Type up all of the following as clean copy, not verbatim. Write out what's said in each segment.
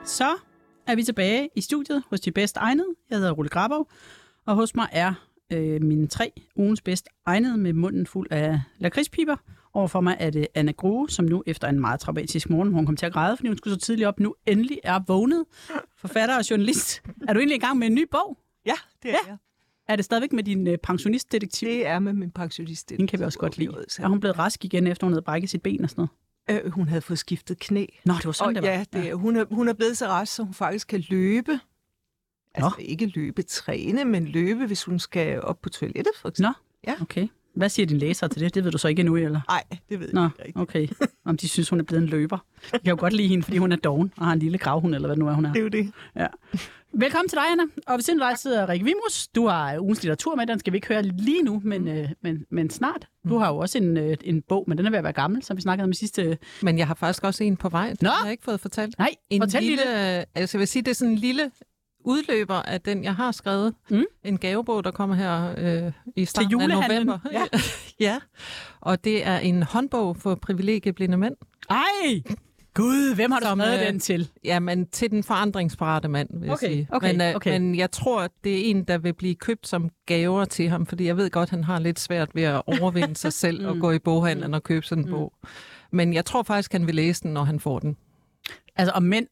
Så er vi tilbage i studiet hos De Bedst Egnede. Jeg hedder Rulle Grabov, og hos mig er mine 3 ugens bedst egnede med munden fuld af lakridspiber. Overfor mig er det Anna Grue, som nu efter en meget traumatisk morgen, hun kom til at græde, fordi hun skulle så tidligt op, nu endelig er vågnet. Forfatter og journalist. Er du egentlig i gang med en ny bog? Ja, det er jeg. Er det stadigvæk med din pensionistdetektiv? Det er med min pensionistdetektiv. Den kan vi også godt lide. Er hun blevet rask igen, efter hun havde brækket sit ben og sådan noget? Hun havde fået skiftet knæ. Nå, det var sådan, det var. Ja, hun er blevet så rask, så hun faktisk kan løbe. Altså ikke løbe, træne, men løbe, hvis hun skal op på toilettet, for eksempel. Nå, ja. Okay. Hvad siger din læser til det? Det ved du så ikke endnu, eller? Nej, det ved jeg ikke. Okay. Om de synes, hun er blevet en løber. Jeg kan jo godt lide hende, fordi hun er doven og har en lille gravhund, eller hvad nu er hun er. Det er jo det. Ja. Velkommen til dig, Anna. Og ved siden af dig sidder Rikke Vimus. Du har ugens litteratur med, den skal vi ikke høre lige nu, men snart. Du har jo også en bog, men den er ved at være gammel, som vi snakkede om i sidste... Men jeg har faktisk også en på vej. Nå? Jeg har ikke fået fortalt. Nej, fortæl lige det. Altså jeg vil sige, det er sådan en lille udløber af den, jeg har skrevet. En gavebog, der kommer her i starten af november. Ja. Ja, og det er en håndbog for privilegieblinde mænd. Ej! Gud, hvem har du skrevet den til? Jamen, til den forandringsparate mand, vil jeg sige. Okay. Men jeg tror, det er en, der vil blive købt som gaver til ham, fordi jeg ved godt, han har lidt svært ved at overvinde sig selv og gå i boghandlen og købe sådan en bog. Men jeg tror faktisk, han vil læse den, når han får den. Altså, og mænd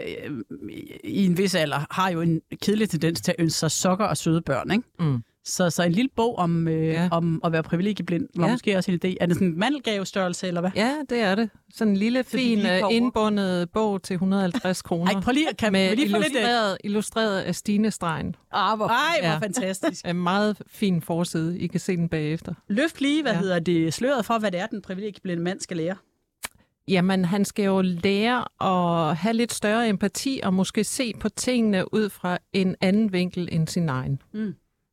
i en vis alder har jo en kedelig tendens til at ønske sig sokker og søde børn, ikke? Mm. Så en lille bog om at være privilegieblind var måske også en idé. Er det sådan en mandelgavestørrelse, eller hvad? Ja, det er det. Sådan en lille, fin, indbundet bog til 150 kroner. Ej, prøv lige, illustreret af Stine Stregen. Hvor fantastisk. En meget fin forside. I kan se den bagefter. Løft lige, hedder det, sløret for, hvad det er, den privilegieblinde mand skal lære. Jamen, han skal jo lære at have lidt større empati og måske se på tingene ud fra en anden vinkel end sin egen. Mm.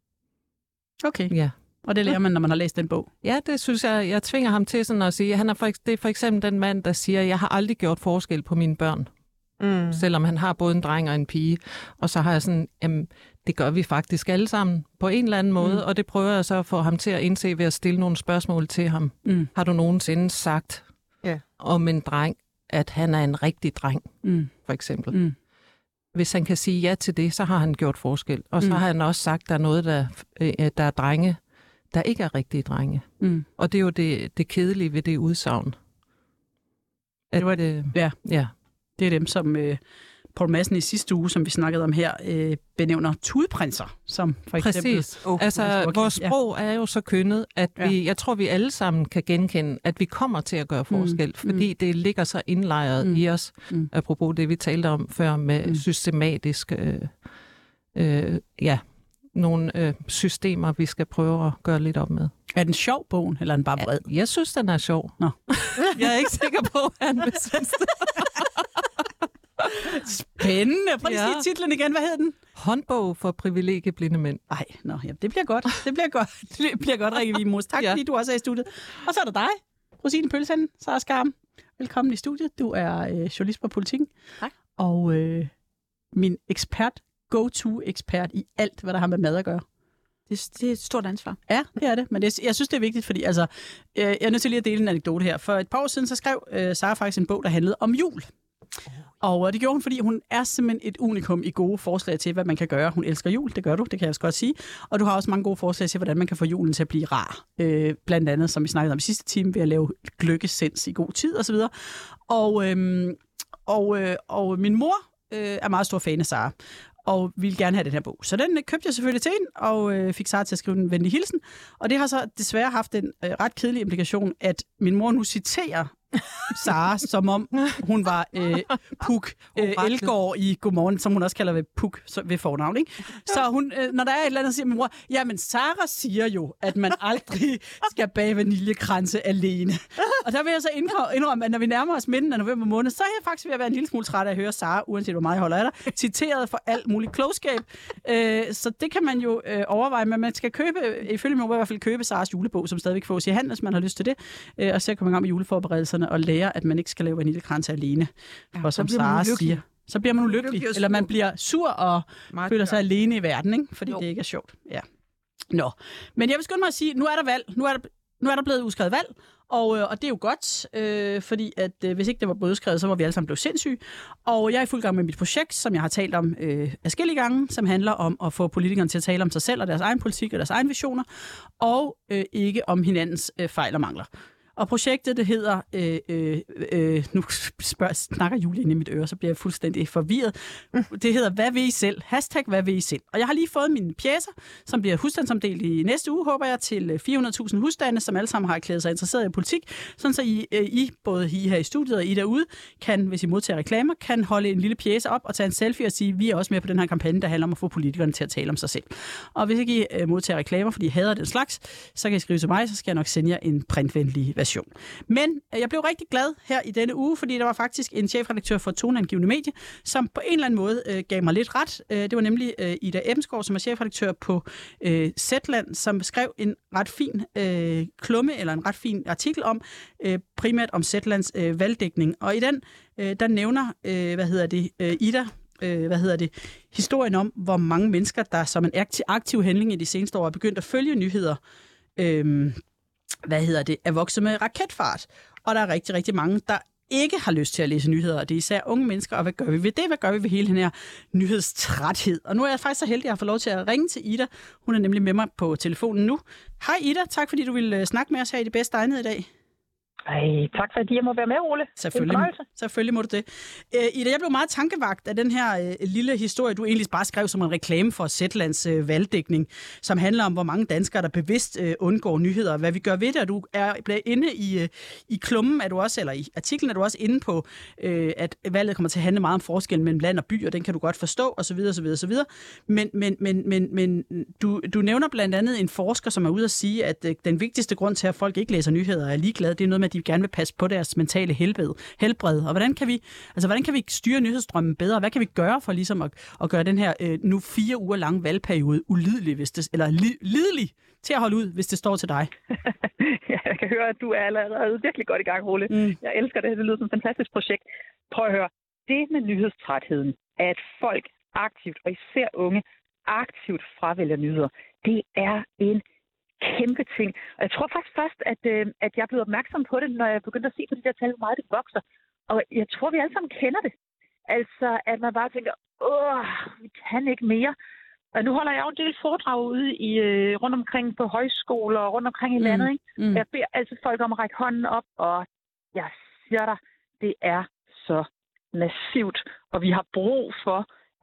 Okay, ja. Og det lærer man, når man har læst den bog? Ja, det synes jeg. Jeg tvinger ham til sådan at sige. Det er for eksempel den mand, der siger, jeg har aldrig gjort forskel på mine børn. Selvom han har både en dreng og en pige. Og så har jeg sådan, jamen, det gør vi faktisk alle sammen på en eller anden måde. Og det prøver jeg så at få ham til at indse ved at stille nogle spørgsmål til ham. Har du nogensinde sagt om en dreng, at han er en rigtig dreng, for eksempel? Hvis han kan sige ja til det, så har han gjort forskel. Og så har han også sagt, at der er noget, der er drenge, der ikke er rigtige drenge. Og det er jo det kedelige ved det udsagn. Det er dem, som Poul Madsen i sidste uge, som vi snakkede om her, benævner tudeprinser, som for eksempel... Præcis. Altså, vores sprog er jo så kønnet, at jeg tror, vi alle sammen kan genkende, at vi kommer til at gøre forskel, fordi det ligger så indlejret i os, apropos det, vi talte om før med systematisk... nogle systemer, vi skal prøve at gøre lidt op med. Er den sjov, bogen, eller er den bare vred? Jeg synes, den er sjov. Nå. Jeg er ikke sikker på, at han vil synes det. Spændende. Prøv lige at sige titlen igen. Hvad hedder den? Håndbog for privilegieblinde mænd. Det bliver godt. Det bliver godt, Rikke Vimus. Tak, fordi du også er i studiet. Og så er der dig, Rosine Pølsen, Sara Skam. Velkommen i studiet. Du er journalist på Politiken. Tak. Og min go-to-ekspert i alt, hvad der har med mad at gøre. Det er et stort ansvar. Ja, det er det. Men jeg synes, det er vigtigt, fordi jeg er nødt til lige at dele en anekdote her. For et par år siden, så skrev Sara faktisk en bog, der handlede om jul. Og det gjorde hun, fordi hun er simpelthen et unikum i gode forslag til, hvad man kan gøre. Hun elsker jul, det gør du, det kan jeg også godt sige. Og du har også mange gode forslag til, hvordan man kan få julen til at blive rar. Blandt andet, som vi snakkede om i sidste time, ved at lave gløggesens i god tid osv. Og min mor er meget stor fan af Sara, og ville gerne have den her bog. Så den købte jeg selvfølgelig til hende, og fik Sara til at skrive en venlig hilsen. Og det har så desværre haft en ret kedelig implikation, at min mor nu citerer Sara, som om hun var Puk Elgård i Godmorgen, som hun også kalder ved Puk ved fornavn, ikke? Så hun, når der er et eller andet, siger min mor, jamen Sara siger jo, at man aldrig skal bage vaniljekranse alene. Og der vil jeg så indrømme, at når vi nærmer os midten af november måned, så er jeg faktisk ved at være en lille smule træt af at høre Sara, uanset hvor meget jeg holder af dig, citeret for alt muligt klogskab. Så det kan man jo overveje, men man skal købe, ifølge mig i hvert fald købe Saras julebog, som stadigvæk fås i handel, hvis man har lyst til det, og så komme i gang med juleforberedelserne og lære, at man ikke skal lave vaniljekranse alene. For som Sara siger, så bliver man ulykkelig, eller man bliver sur og føler sig alene i verden, ikke? Fordi det ikke er sjovt. Ja. Nå. Men jeg vil skynde mig at sige, nu er der valg. Nu er der blevet udskrevet valg, Og det er jo godt, fordi at hvis ikke det var bødeskrevet, så var vi alle sammen blevet sindssyge. Og jeg er i fuld gang med mit projekt, som jeg har talt om adskillige gange, som handler om at få politikerne til at tale om sig selv og deres egen politik og deres egne visioner, og ikke om hinandens fejl og mangler. Og projektet, det hedder, nu snakker Julie ind i mit øre, så bliver jeg fuldstændig forvirret. Det hedder, hvad vil I selv? # hvad vil I selv? Og jeg har lige fået mine pjecer, som bliver husstandsomdelt i næste uge, håber jeg, til 400.000 husstande, som alle sammen har erklæret sig interesseret i politik, sådan så I, både I her i studiet og I derude, kan, hvis I modtager reklamer, kan holde en lille pjece op og tage en selfie og sige, vi er også med på den her kampagne, der handler om at få politikerne til at tale om sig selv. Og hvis ikke I modtager reklamer, fordi I hader den slags, så kan I skrive til mig, så skal jeg nok sende jer en printvenlig version. Men jeg blev rigtig glad her i denne uge, fordi der var faktisk en chefredaktør for toneangivende medie, som på en eller anden måde gav mig lidt ret. Det var nemlig Ida Ebbensgaard, som er chefredaktør på Zetland, som skrev en ret fin klumme, eller en ret fin artikel om, primært om Zetlands valgdækning. Og i den, der nævner, Ida, historien om, hvor mange mennesker, der som en aktiv handling i de seneste år er begyndt at følge nyheder, er vokset med raketfart. Og der er rigtig, rigtig mange, der ikke har lyst til at læse nyheder, og det er især unge mennesker, og hvad gør vi ved det? Hvad gør vi ved hele den her nyhedstræthed? Og nu er jeg faktisk så heldig, at jeg har fået lov til at ringe til Ida. Hun er nemlig med mig på telefonen nu. Hej Ida, tak fordi du ville snakke med os her i Det Bedste Egnede i dag. Tak fordi jeg må være med, Ole. Selvfølgelig må du det. Ida, jeg blev meget tankevagt af den her lille historie, du egentlig bare skrev som en reklame for Zetlands valgdækning, som handler om, hvor mange danskere, der bevidst undgår nyheder, og hvad vi gør ved det. Og du er inde i klummen, er du også, eller i artiklen er du også inde på, at valget kommer til at handle meget om forskellen mellem land og by, og den kan du godt forstå, osv. Men du nævner blandt andet en forsker, som er ude at sige, at den vigtigste grund til, at folk ikke læser nyheder og er ligeglade, det er noget med, at de gerne vil passe på deres mentale helbred. Og hvordan kan vi styre nyhedsstrømmen bedre? Hvad kan vi gøre for ligesom at gøre den her nu 4 uger lange valgperiode ulidelig, lidelig til at holde ud, hvis det står til dig? Ja, jeg kan høre, at du er allerede virkelig godt i gang, Ole. Jeg elsker det. Det lyder som et fantastisk projekt. Prøv at høre. Det med nyhedstrætheden, at folk aktivt, og især unge, aktivt fravælger nyheder, det er en kæmpe ting. Og jeg tror faktisk først, at jeg blev opmærksom på det, når jeg begyndte at se på de der tal, hvor meget det vokser. Og jeg tror, vi alle sammen kender det. Altså, at man bare tænker, vi kan ikke mere. Og nu holder jeg jo en del foredrag ude rundt omkring på højskoler og rundt omkring i landet. Ikke? Jeg beder altid folk om at række hånden op, og jeg siger dig, det er så massivt. Og vi har brug for,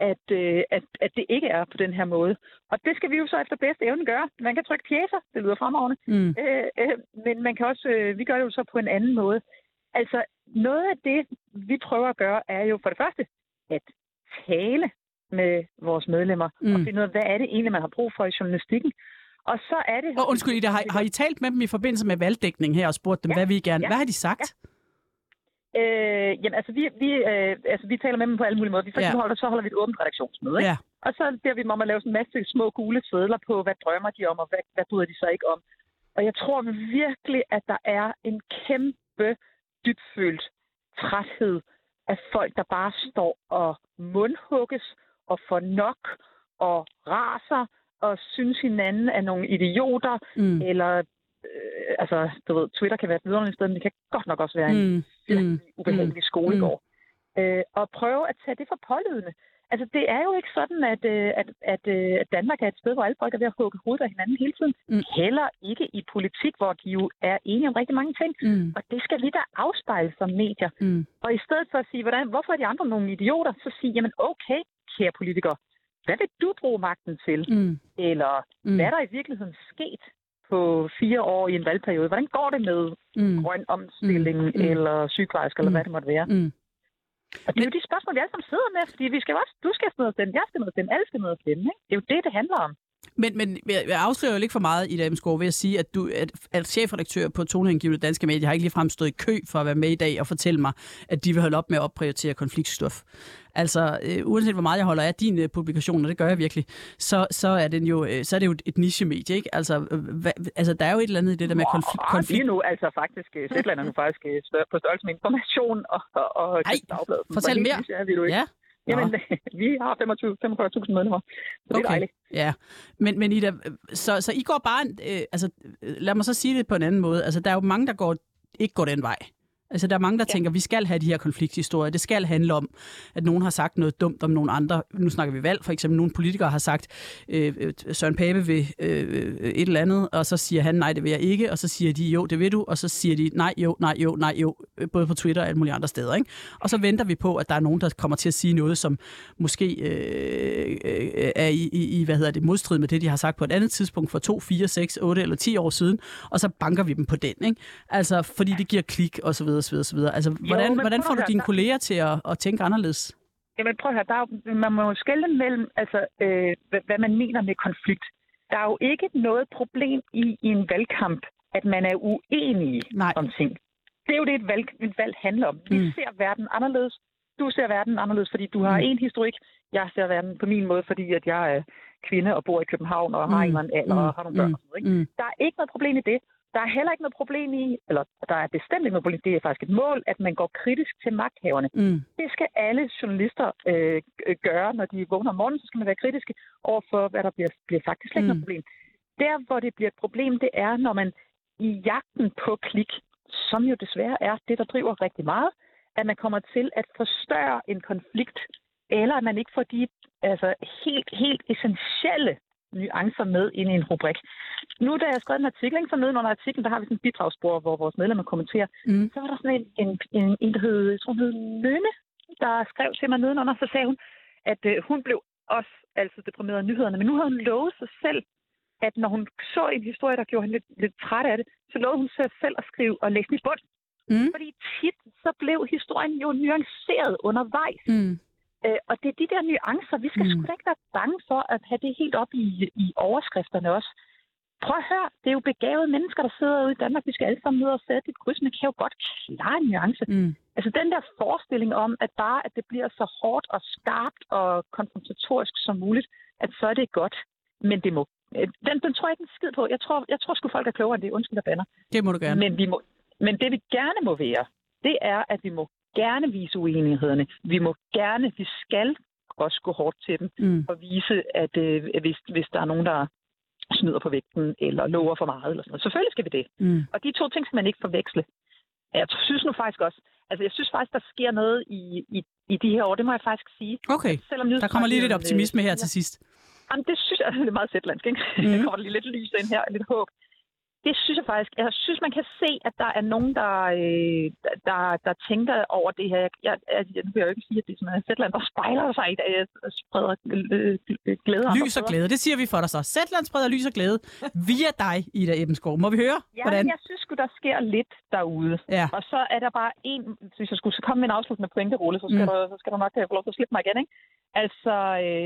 at det ikke er på den her måde. Og det skal vi jo så efter bedste evne gøre. Man kan trykke pjecer, det lyder fremragende. Men man kan også, vi gør det jo så på en anden måde. Altså, noget af det, vi prøver at gøre, er jo for det første at tale med vores medlemmer og finde ud af, hvad er det egentlig, man har brug for i journalistikken. Og så er det... Undskyld, Ida, har I talt med dem i forbindelse med valgdækning her og spurgt dem, hvad vi gerne... Hvad har de sagt? Ja. Jamen, vi taler med dem på alle mulige måder. Så holder vi et åbent redaktionsmøde, ikke? Ja. Og så beder vi dem om at lave sådan en masse små gule sedler på, hvad drømmer de om, og hvad bryder de så ikke om. Og jeg tror virkelig, at der er en kæmpe, dybfølt træthed af folk, der bare står og mundhugges og får nok og raser og synes hinanden er nogle idioter, eller... du ved, Twitter kan være et vidunderligt sted, men det kan godt nok også være en ubehagelig skolegård. Og prøve at tage det for pålydende. Altså, det er jo ikke sådan, at Danmark er et sted, hvor alle folk er ved at hugge hovedet af hinanden hele tiden. Heller ikke i politik, hvor de jo er enige om rigtig mange ting. Og det skal vi da afspejle som medier. Og i stedet for at sige, hvorfor er de andre nogle idioter, så sige, jamen okay, kære politikere, hvad vil du bruge magten til? Eller hvad er der i virkeligheden sket på 4 år i en valgperiode? Hvordan går det med grøn omstilling eller sygeplejersker, eller hvad det måtte være? Og det er jo de spørgsmål, vi alle sammen sidder med, fordi vi skal også, du skal ned og stemme, jeg skal ned og stemme, alle skal ned og stemme. Ikke? Det er jo det handler om. Men jeg afslører jo ikke for meget, Ida Ebbensgaard, ved at sige, at chefredaktør på toneangivende danske medier har ikke ligefrem stået i kø for at være med i dag og fortælle mig, at de vil holde op med at opprioritere konfliktstof. Altså, uanset hvor meget jeg holder af din publikation, og det gør jeg virkelig, så er det jo et nichemedie, ikke? Altså, der er jo et eller andet i det der med konflikt. Lige nu, altså faktisk, Zetland er nu faktisk på størrelse med Information og Dagbladet. Fortæl mere. Ja. Jamen, vi har 45.000 medlemmer, så det er dejligt. Ja, men Ida, så I går bare, lad mig så sige det på en anden måde, altså der er jo mange, der går ikke går den vej. Altså, der er mange, der tænker, at vi skal have de her konflikthistorier. Det skal handle om, at nogen har sagt noget dumt om nogle andre. Nu snakker vi valg, for eksempel. Nogle politikere har sagt, Søren Pape vil et eller andet, og så siger han, nej, det vil jeg ikke. Og så siger de, jo, det vil du. Og så siger de, nej, jo. Både på Twitter og alle mulige andre steder. Ikke? Og så venter vi på, at der er nogen, der kommer til at sige noget, som måske er i modstrid med det, de har sagt på et andet tidspunkt for 2, 4, 6, 8 eller 10 år siden. Og så banker vi dem på den. Ikke? Altså, fordi det giver klik og så videre. Altså, hvordan får du dine kolleger til at tænke anderledes? Jamen prøv at høre, man må jo skelne mellem, hvad man mener med konflikt. Der er jo ikke noget problem i en valgkamp, at man er uenige om ting. Det er jo det, et valg handler om. Vi ser verden anderledes. Du ser verden anderledes, fordi du har en historik. Jeg ser verden på min måde, fordi at jeg er kvinde og bor i København og har en eller anden alder og har nogle børn. Og sådan noget, ikke? Der er ikke noget problem i det. Der er heller ikke noget problem i, eller der er bestemt ikke noget problem, det er faktisk et mål, at man går kritisk til magthaverne. Det skal alle journalister gøre, når de vågner om morgenen, så skal man være kritiske overfor, hvad der bliver sagt. Det er slet ikke noget problem. Der, hvor det bliver et problem, det er, når man i jagten på klik, som jo desværre er det, der driver rigtig meget, at man kommer til at forstørre en konflikt, eller at man ikke får de helt essentielle nuancer med ind i en rubrik. Nu, da jeg skrev en artikel, så nede under artiklen, der har vi sådan en bidragsspor, hvor vores medlemmer kommenterer. Så var der sådan en der hed, jeg tror, hun hed Lønne, der skrev til mig nedenunder, så sagde hun, at hun blev også altså deprimeret af nyhederne, men nu havde hun lovet sig selv, at når hun så en historie, der gjorde hende lidt træt af det, så lovede hun sig selv at skrive og læse den i bund. Fordi tit, så blev historien jo nuanceret undervejs. Og det er de der nuancer. Vi skal sgu da ikke være bange for at have det helt op i overskrifterne også. Prøv at høre, det er jo begavede mennesker, der sidder ude i Danmark. Vi skal alle sammen ned og sætte et kryds, men kan jo godt klare en nuance. Altså den der forestilling om, at det bliver så hårdt og skarpt og konfrontatorisk som muligt, at så er det godt. Men det må... Den tror jeg ikke en skid på. Jeg tror sgu folk er klogere end det. Undskyld, der bander. Det må du gerne. Men det vi gerne må være, det er, at vi må gerne vise uenighederne. Vi skal også gå hårdt til dem og vise, at hvis der er nogen, der snyder på vægten eller lover for meget eller sådan noget. Selvfølgelig skal vi det. Og de to ting skal man ikke forveksle. Jeg synes nu faktisk også, jeg synes faktisk, der sker noget i de her år, det må jeg faktisk sige. Okay, der kommer lige lidt optimisme her til sidst. Jamen, det synes jeg, det er meget sætlandsk, ikke? Der kommer lige lidt lys ind her, lidt håb. Det synes jeg faktisk. Jeg synes, man kan se, at der er nogen, der tænker over det her. Nu vil jeg jo ikke sige, at det er sådan, at Zetland, der spejler sig i, at jeg spreder glæde. Lys og glæde, det siger vi for dig så. Zetland spreder lys og glæde via dig, Ida Ebbensgaard. Må vi høre, hvordan? Jeg synes der sker lidt derude. Ja. Og så er der bare hvis jeg skulle komme med en afsluttende pointe, Rolle, så skal du nok få lov til at slippe mig igen, ikke? Altså,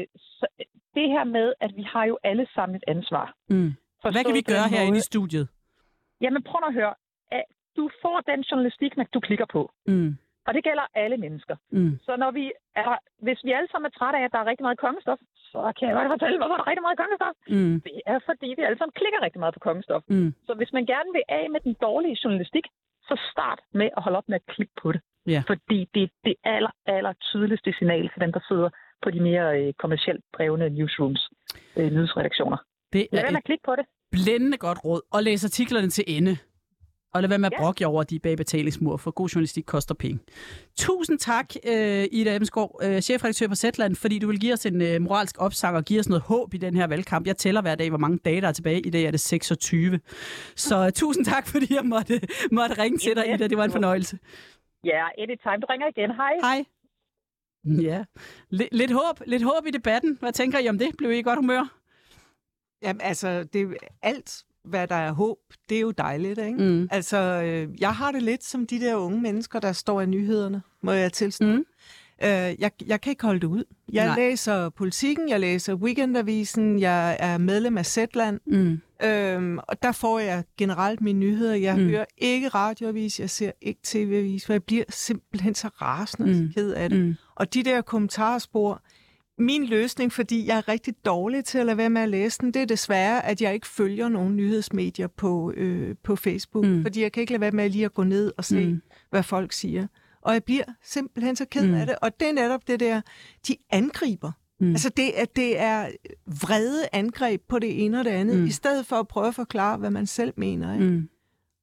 det her med, at vi har jo alle sammen et ansvar. Hvad kan vi gøre herinde i studiet? Jamen prøv at høre. Du får den journalistik, du klikker på. Og det gælder alle mennesker. Så hvis vi alle sammen er trætte af, at der er rigtig meget kongestof, så kan jeg godt fortælle, hvorfor der er rigtig meget kongestof. Det er fordi, vi alle sammen klikker rigtig meget på kongestof. Så hvis man gerne vil af med den dårlige journalistik, så start med at holde op med at klikke på det. Ja. Fordi det er det aller tydeligste signal til dem, der sidder på de mere kommercielt drevne newsrooms, nyhedsredaktioner. Lad være med at klikke på det. Blændende godt råd. Og læs artiklerne til ende. Og lad være med at brokke jer over de bag betalingsmur, for god journalistik koster penge. Tusind tak, Ida Ebbensgaard, chefredaktør på Zetland, fordi du vil give os en moralsk opsang og give os noget håb i den her valgkamp. Jeg tæller hver dag, hvor mange dage der er tilbage. I dag er det 26. Så tusind tak, fordi jeg måtte ringe til dig, Ida. Det var en fornøjelse. Ja, anytime. Du ringer igen. Hej. Hej. Ja. Lidt håb i debatten. Hvad tænker I om det? Blev I i godt humør? Jamen, det alt, hvad der er håb, det er jo dejligt, ikke? Jeg har det lidt som de der unge mennesker, der står i nyhederne, må jeg tilstå. Jeg kan ikke holde det ud. Jeg læser Politikken, jeg læser Weekendavisen, jeg er medlem af Zetland, og der får jeg generelt mine nyheder. Jeg hører ikke radioavis, jeg ser ikke tv-avis, for jeg bliver simpelthen så rasende og ked af det. Og de der kommentarspor, min løsning, fordi jeg er rigtig dårlig til at lade være med at læse den, det er desværre, at jeg ikke følger nogen nyhedsmedier på Facebook, fordi jeg kan ikke lade være med lige at gå ned og se, hvad folk siger. Og jeg bliver simpelthen så ked af det. Og det er netop det der, de angriber. Altså det er vrede angreb på det ene og det andet, i stedet for at prøve at forklare, hvad man selv mener. Ikke?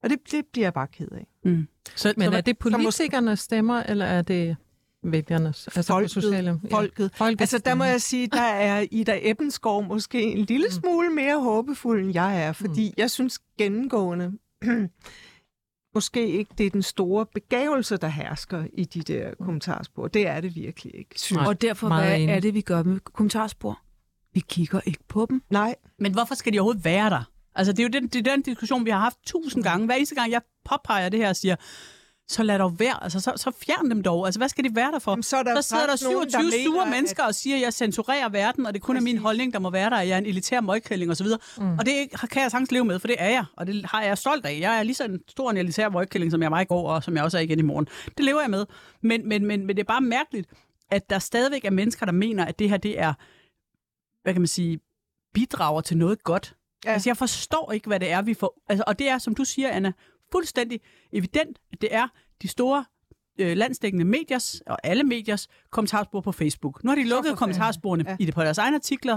Og det bliver jeg bare ked af. Men er det politikernes stemmer, eller er det vælgernes? Altså Folket. Altså der må jeg sige, der er Ida Ebbensgaard måske en lille smule mere håbefuld, end jeg er, fordi jeg synes gennemgående, måske ikke det er den store begævelse, der hersker i de der kommentarspor. Det er det virkelig ikke. Og derfor, hvad er det, vi gør med kommentarspor? Vi kigger ikke på dem. Nej. Men hvorfor skal de overhovedet være der? Altså, det er jo den diskussion, vi har haft 1000 gange. Hver eneste gang, jeg påpeger det her og siger, så lad dog være. Altså, så fjern dem dog. Altså, hvad skal de være der for? Jamen, så sidder der 27 sure mennesker og siger, at jeg censurerer verden, og det kun er min holdning, der må være der, at jeg er en elitær møgkælling osv. Og det kan jeg sagtens leve med, for det er jeg, og det har jeg stolt af. Jeg er lige så en stor en elitær møgkælling, som jeg var i går, og som jeg også er igen i morgen. Det lever jeg med. Men det er bare mærkeligt, at der stadigvæk er mennesker, der mener, at det her, det er, hvad kan man sige, bidrager til noget godt. Ja. Altså, jeg forstår ikke, hvad det er, vi får. Altså, og det er, som du siger, Anna, fuldstændig evident, at det er de store landsdækkende mediers og alle mediers kommentarspor på Facebook. Nu har de lukket kommentarsporene i det på deres egne artikler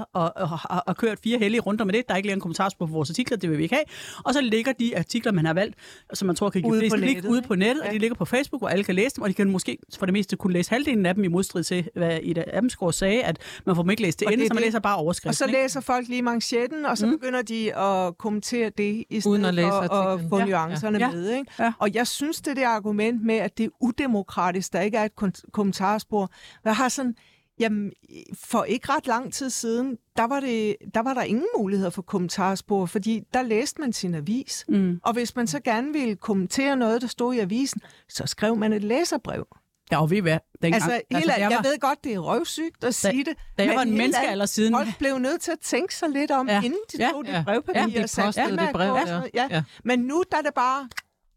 og kørt 4 hellige runder med det. Der er ikke længere kommentarspor på vores artikler, det vil vi ikke have. Og så ligger de artikler, man har valgt, som man tror kan give flest klik ude på nettet, og de ligger på Facebook, hvor alle kan læse dem, og de kan måske for det meste kunne læse halvdelen af dem i modstrid til, hvad Ida Ebbensgaard sagde, at man får dem ikke læst til ende, så man læser bare overskriften. Og så læser folk lige manchetten, og så begynder de at kommentere det, i stedet for at få nuancerne med. Ikke? Ja. Og jeg synes, det der argument med, at det er udemokratisk, der ikke er et kommentarspor. Jeg har sådan, jamen, for ikke ret lang tid siden, der var der ingen muligheder for kommentarspor, fordi der læste man sin avis. Og hvis man så gerne ville kommentere noget, der stod i avisen, så skrev man et læserbrev. Ja, og ved I hvad? Jeg ved godt, det er røvsygt at sige det. Da jeg var en menneskealder siden. Folk blev nødt til at tænke sig lidt om, inden de tog det brevpapir og satte det brev. Men nu der er det bare...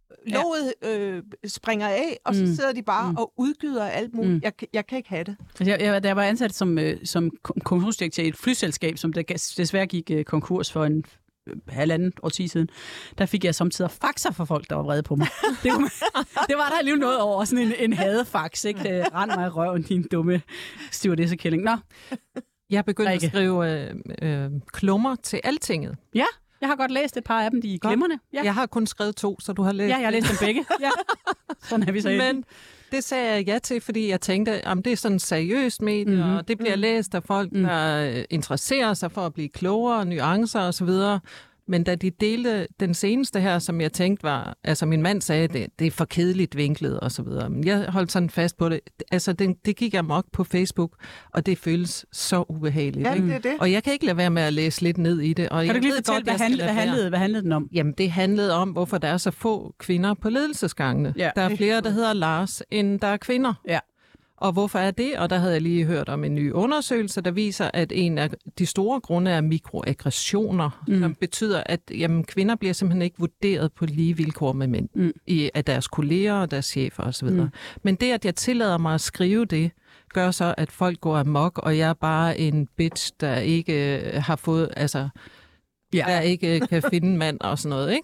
Låget springer af, og så sidder de bare og udgyder alt muligt. Jeg kan ikke have det. Da jeg var ansat som konkursdirektør i et flyselskab, som desværre gik konkurs for en halvanden årti siden, der fik jeg samtidig faxer for folk, der var vrede på mig. Det var der alligevel noget over, sådan en hadefax, ikke? Rend mig i røven, din dumme stewardessekælling. Nå. Jeg begyndte at skrive klummer til Altinget. Ja. Jeg har godt læst et par af dem, de er glimrende. Ja. Jeg har kun skrevet 2, så du har læst. Ja, jeg har læst dem begge. Ja. Sådan er vi så. Men det sagde jeg ja til, fordi jeg tænkte, at det er sådan seriøst medie, og det bliver læst af folk, der interesserer sig for at blive klogere, nuancer osv. Men da de delte den seneste her, som jeg tænkte var, altså min mand sagde, det er for kedeligt vinklet og så videre. Men jeg holdt sådan fast på det. Altså det gik jeg mok på Facebook, og det føles så ubehageligt. Ja, det er det. Og jeg kan ikke lade være med at læse lidt ned i det. Og kan du lige fortælle, hvad handlede den om? Jamen det handlede om, hvorfor der er så få kvinder på ledelsesgangene. Ja. Der er flere, der hedder Lars, end der er kvinder. Ja. Og hvorfor er det? Og der havde jeg lige hørt om en ny undersøgelse, der viser, at en af de store grunde er mikroaggressioner, som betyder, at kvinder bliver simpelthen ikke vurderet på lige vilkår med mænd af deres kolleger og deres chefer osv. Men det, at jeg tillader mig at skrive det, gør så, at folk går amok, og jeg er bare en bitch, der ikke har fået, altså, der ikke kan finde en mand og sådan noget,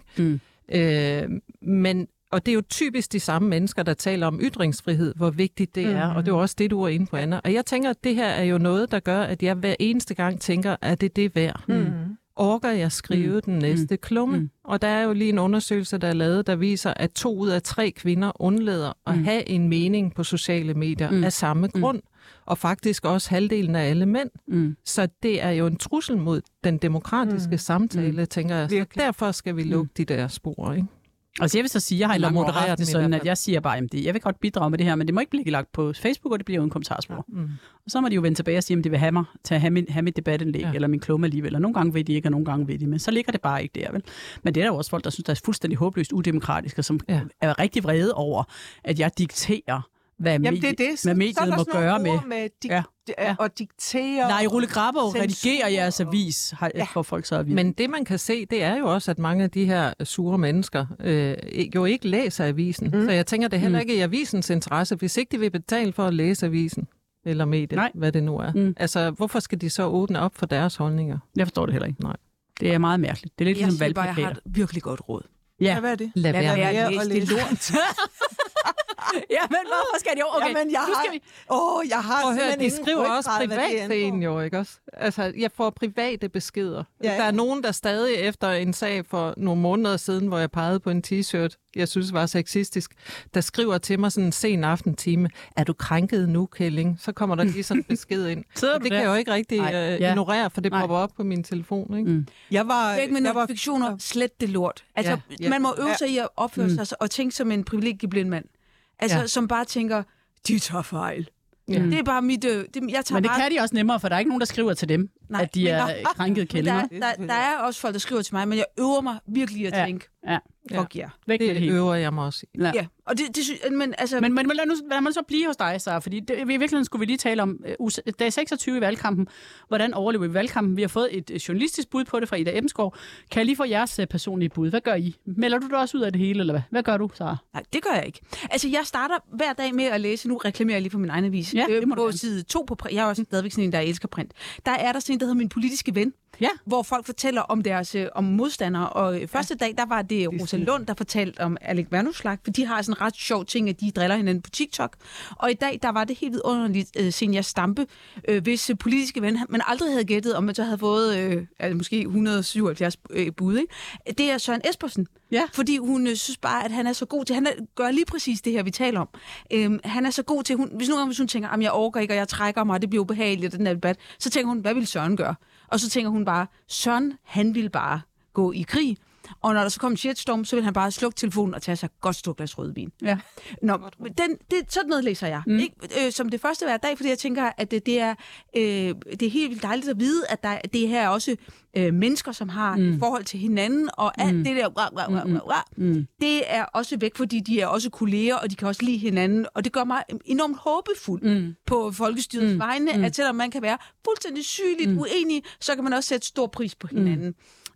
ikke? Og det er jo typisk de samme mennesker, der taler om ytringsfrihed, hvor vigtigt det er, og det er også det, du er inde på, Anna. Og jeg tænker, at det her er jo noget, der gør, at jeg hver eneste gang tænker, at det er værd. Orker jeg skrive den næste klumme? Og der er jo lige en undersøgelse, der er lavet, der viser, at 2 ud af 3 kvinder undlader at have en mening på sociale medier af samme grund. Og faktisk også halvdelen af alle mænd. Så det er jo en trussel mod den demokratiske samtale, tænker jeg. Så derfor skal vi lukke de der spor, ikke? Altså jeg vil så sige, jeg har i mange år haft det sådan, at jeg siger bare, at jeg vil godt bidrage med det her, men det må ikke blive lagt på Facebook, og det bliver jo en kommentarspor. Og så må de jo vende tilbage og sige, at de vil have mig til at have mit debatindlæg, eller min klumme alligevel. Og nogle gange ved de ikke, og nogle gange ved de, men så ligger det bare ikke der, vel? Men det er der jo også folk, der synes, der er fuldstændig håbløst udemokratisk, og som er rigtig vrede over, at jeg dikterer, hvad mediet må gøre med og diktere. Nej, Rulle Grabo redigerer jeres avis, for folk så at vide. Men det, man kan se, det er jo også, at mange af de her sure mennesker jo ikke læser avisen. Så jeg tænker, det er heller ikke i avisens interesse, hvis ikke de vil betale for at læse avisen, eller mediet, hvad det nu er. Altså, hvorfor skal de så åbne op for deres holdninger? Jeg forstår det heller ikke. Nej. Det er meget mærkeligt. Det er lidt ligesom valgplakater. Jeg har et virkelig godt råd. Ja, hvad er det? Lad være med at læse det lort. men hvorfor skal de... Okay, jamen, jeg har høre, de skriver også privat til en jo, ikke også? Altså, jeg får private beskeder. Ja. Der er nogen, der stadig efter en sag for nogle måneder siden, hvor jeg pegede på en t-shirt, jeg synes var sexistisk, der skriver til mig sådan en sen aftentime, er du krænket nu, Kælling? Så kommer der lige sådan en besked ind. Det kan jeg jo ikke rigtig ignorere, for det popper op på min telefon, ikke? Væk med notifikationer, slet det lort. Altså, man må øve sig i at opføre sig og tænke som en privilegieblind mand. Altså, som bare tænker, de tager fejl. Ja. Det er bare mit... Men det kan de også nemmere, for der er ikke nogen, der skriver til dem, at de er krænkede kællinger. Der er også folk, der skriver til mig, men jeg øver mig virkelig at tænke, fuck jer. Det øver jeg mig også i. Ja. Og men altså... Men lad mig så blive hos dig, Sara, fordi i virkeligheden skulle vi lige tale om dag 26 i valgkampen. Hvordan overlever vi valgkampen? Vi har fået et journalistisk bud på det fra Ida Ebbensgaard. Kan jeg lige få jeres personlige bud? Hvad gør I? Melder du dig også ud af det hele, eller hvad? Hvad gør du, Sara? Nej, det gør jeg ikke. Altså, jeg starter hver dag med at læse. Nu reklamerer jeg lige for min egen avis. Ja, på side 2 på print. Jeg er også stadigvæk sådan en, der elsker print. Der er der sådan en, der hedder Min Politiske Ven. Ja. Hvor folk fortæller om deres om modstandere. Og første dag, der var det Rosa Lund, der fortalte om Alex Vanopslagh, for de har sådan en ret sjov ting, at de driller hinanden på TikTok. Og i dag, der var det helt vidunderligt Zenia Stampe, hvis politiske ven, man aldrig havde gættet, om man så havde fået måske 177 bud. Ikke? Det er Søren Espersen. Ja. Fordi hun synes bare, at han er så god til, han gør lige præcis det her, vi taler om. Han er så god til, hvis hun tænker, at jeg orker ikke, og jeg trækker mig, og det bliver ubehageligt, den her debat, så tænker hun, hvad vil Søren gøre? Og så tænker hun bare, Søren, han vil bare gå i krig. Og når der så kommer en shitstorm, så vil han bare slukke telefonen og tage sig et godt stort glas rødvin. Ja. Nå, sådan noget læser jeg. Ikke? Som det første hver dag, fordi jeg tænker, at det er helt vildt dejligt at vide, at det her er også mennesker, som har et forhold til hinanden, og alt det der, det er også væk, fordi de er også kolleger, og de kan også lide hinanden, og det gør mig enormt håbefuld på folkestyrets vegne, at selvom man kan være fuldstændig sygeligt uenig, så kan man også sætte stor pris på hinanden.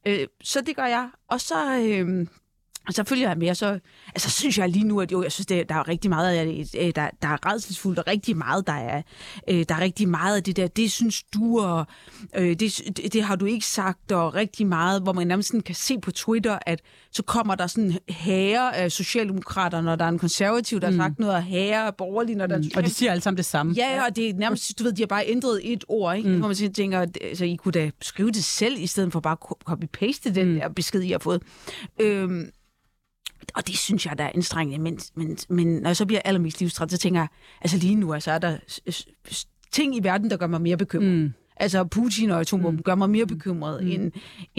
Så det gør jeg. Og så følger jeg med, så synes jeg lige nu, at jeg synes, der er rigtig meget af det, der er rædselsfuldt, og rigtig meget, der er rigtig meget af det der, det synes du, og det har du ikke sagt, og rigtig meget, hvor man nærmest kan se på Twitter, at så kommer der sådan hære af socialdemokrater, når der er en konservativ, der har sagt noget, og hære af borgerlige, når der er... Og de siger alle sammen det samme. Ja, og det er nærmest, du ved, de har bare ændret et ord, ikke? Hvor man tænker, altså, I kunne da skrive det selv, i stedet for bare copy-paste den der besked, I har fået. Og det synes jeg, der er anstrengende, men når jeg så bliver allermest livstræt, så tænker jeg, altså lige nu er der ting i verden, der gør mig mere bekymret. Altså Putin og atomvåben gør mig mere bekymret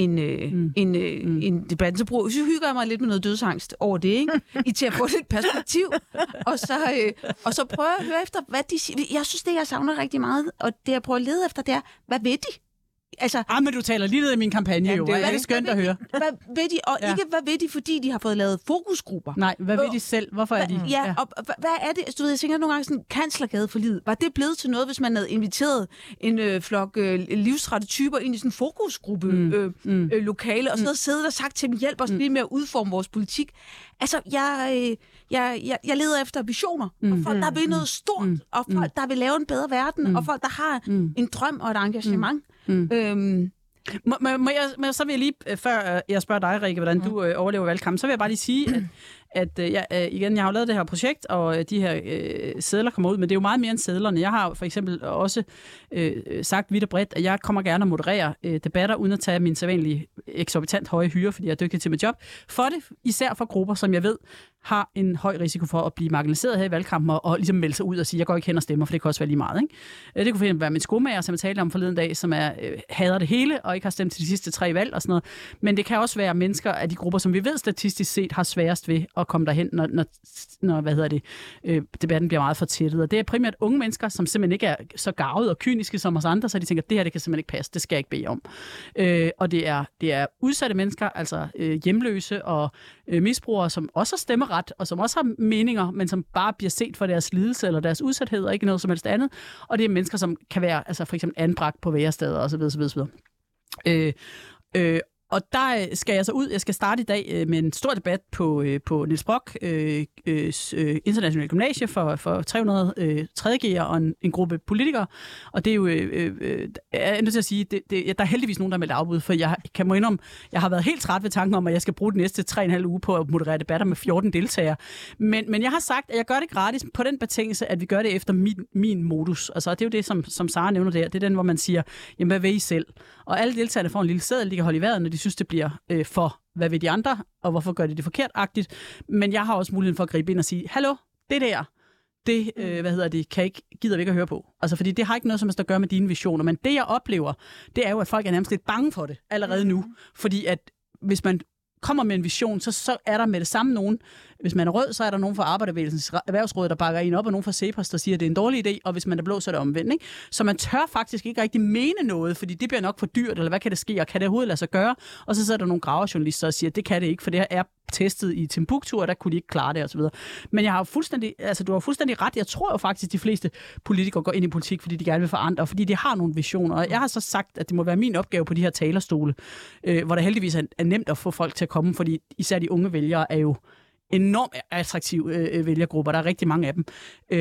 end debatten. Så hygger jeg mig lidt med noget dødsangst over det, ikke? Til at få lidt perspektiv. Og så prøver jeg at høre efter, hvad de siger. Jeg synes, det jeg savner rigtig meget, og det jeg prøver at lede efter, det er, hvad ved de? Altså, men du taler lige ned i min kampagne, jo. Det er skønt at høre. Hvad ved de? Og ikke hvad ved de, fordi de har fået lavet fokusgrupper. Nej, hvad ved de selv? Hvorfor er de? Ja, og hvad er det? Du ved, jeg tænker nogle gange sådan, kanslergade for livet. Var det blevet til noget, hvis man havde inviteret en flok livstrætte typer ind i sådan en fokusgruppe lokale, og så havde siddet og sagt til dem, hjælp os lige med at udforme vores politik? Altså, jeg leder efter visioner, og folk, der vil noget stort, og folk, der vil lave en bedre verden, og folk, der har en drøm og et engagement. Så vil jeg lige, før jeg spørger dig, Rikke, hvordan du overlever valgkampen, så vil jeg bare lige sige, at jeg har jo lavet det her projekt, og de her sedler kommer ud, men det er jo meget mere end sedlerne. Jeg har for eksempel også sagt vidt og bredt, at jeg kommer gerne at moderere debatter, uden at tage min sædvanlige eksorbitant høje hyre, fordi jeg er dygtig til mit job. For det, især for grupper, som jeg ved, har en høj risiko for at blive marginaliseret her i valgkampen, og ligesom melde sig ud og sige, jeg går ikke hen og stemmer, for det kan også være lige meget. Ikke? Det kunne fx være min skomager, som jeg talte om forleden dag, som hader det hele, og ikke har stemt til de sidste 3 valg og sådan noget. Men det kan også være mennesker af de grupper, som vi ved statistisk set har sværest ved at komme derhen, når debatten bliver meget fortættet. Og det er primært unge mennesker, som simpelthen ikke er så garvede og kyniske som os andre, så de tænker, det her det kan simpelthen ikke passe, det skal jeg ikke bede om. Og det er udsatte mennesker, altså hjemløse og misbrugere, som også har stemmeret, og som også har meninger, men som bare bliver set for deres lidelse eller deres udsathed, og ikke noget som helst andet. Og det er mennesker, som kan være altså for eksempel anbragt på væresteder osv. Og der skal jeg så ud. Jeg skal starte i dag med en stor debat på Niels Brock International Gymnasie for 300 3.G'ere og en gruppe politikere. Og det er jo, jeg er nødt til at sige, der er heldigvis nogen, der er meldt afbud, for jeg kan må indrømme, jeg har været helt træt ved tanken om, at jeg skal bruge de næste 3,5 uger på at moderere debatter med 14 deltagere. Men jeg har sagt, at jeg gør det gratis på den betingelse, at vi gør det efter min modus. Altså, det er jo det, som Sara nævner der. Det er den, hvor man siger, jamen, hvad vil I selv? Og alle deltagerne får en lille seddel, de kan holde i vejret, når de synes, det bliver for, hvad vil de andre, og hvorfor gør de det forkert-agtigt. Men jeg har også muligheden for at gribe ind og sige, hallo, det der, gider vi ikke at høre på. Altså, fordi det har ikke noget som helst at gøre med dine visioner. Men det, jeg oplever, det er jo, at folk er nærmest lidt bange for det allerede nu. Fordi at hvis man kommer med en vision, så er der med det samme nogen. Hvis man er rød, så er der nogen fra Arbejderbevægelsens Erhvervsråd, der bakker en op, og nogen fra CEPOS, der siger, at det er en dårlig idé, og hvis man er blå, så er det omvendt. Ikke? Så man tør faktisk ikke rigtig mene noget, fordi det bliver nok for dyrt, eller hvad kan det ske, og kan det overhovedet lade sig gøre? Og så sidder der nogle gravejournalister og siger, at det kan det ikke, for det her er testet i Timbuktu, og der kunne de ikke klare det, osv. Men jeg har du har fuldstændig ret. Jeg tror jo faktisk, at de fleste politikere går ind i politik, fordi de gerne vil forandre, og fordi de har nogle visioner. Og jeg har så sagt, at det må være min opgave på de her talerstole, hvor det heldigvis er nemt at få folk til at komme, fordi især de unge vælgere er jo enormt attraktive vælgergrupper. Der er rigtig mange af dem.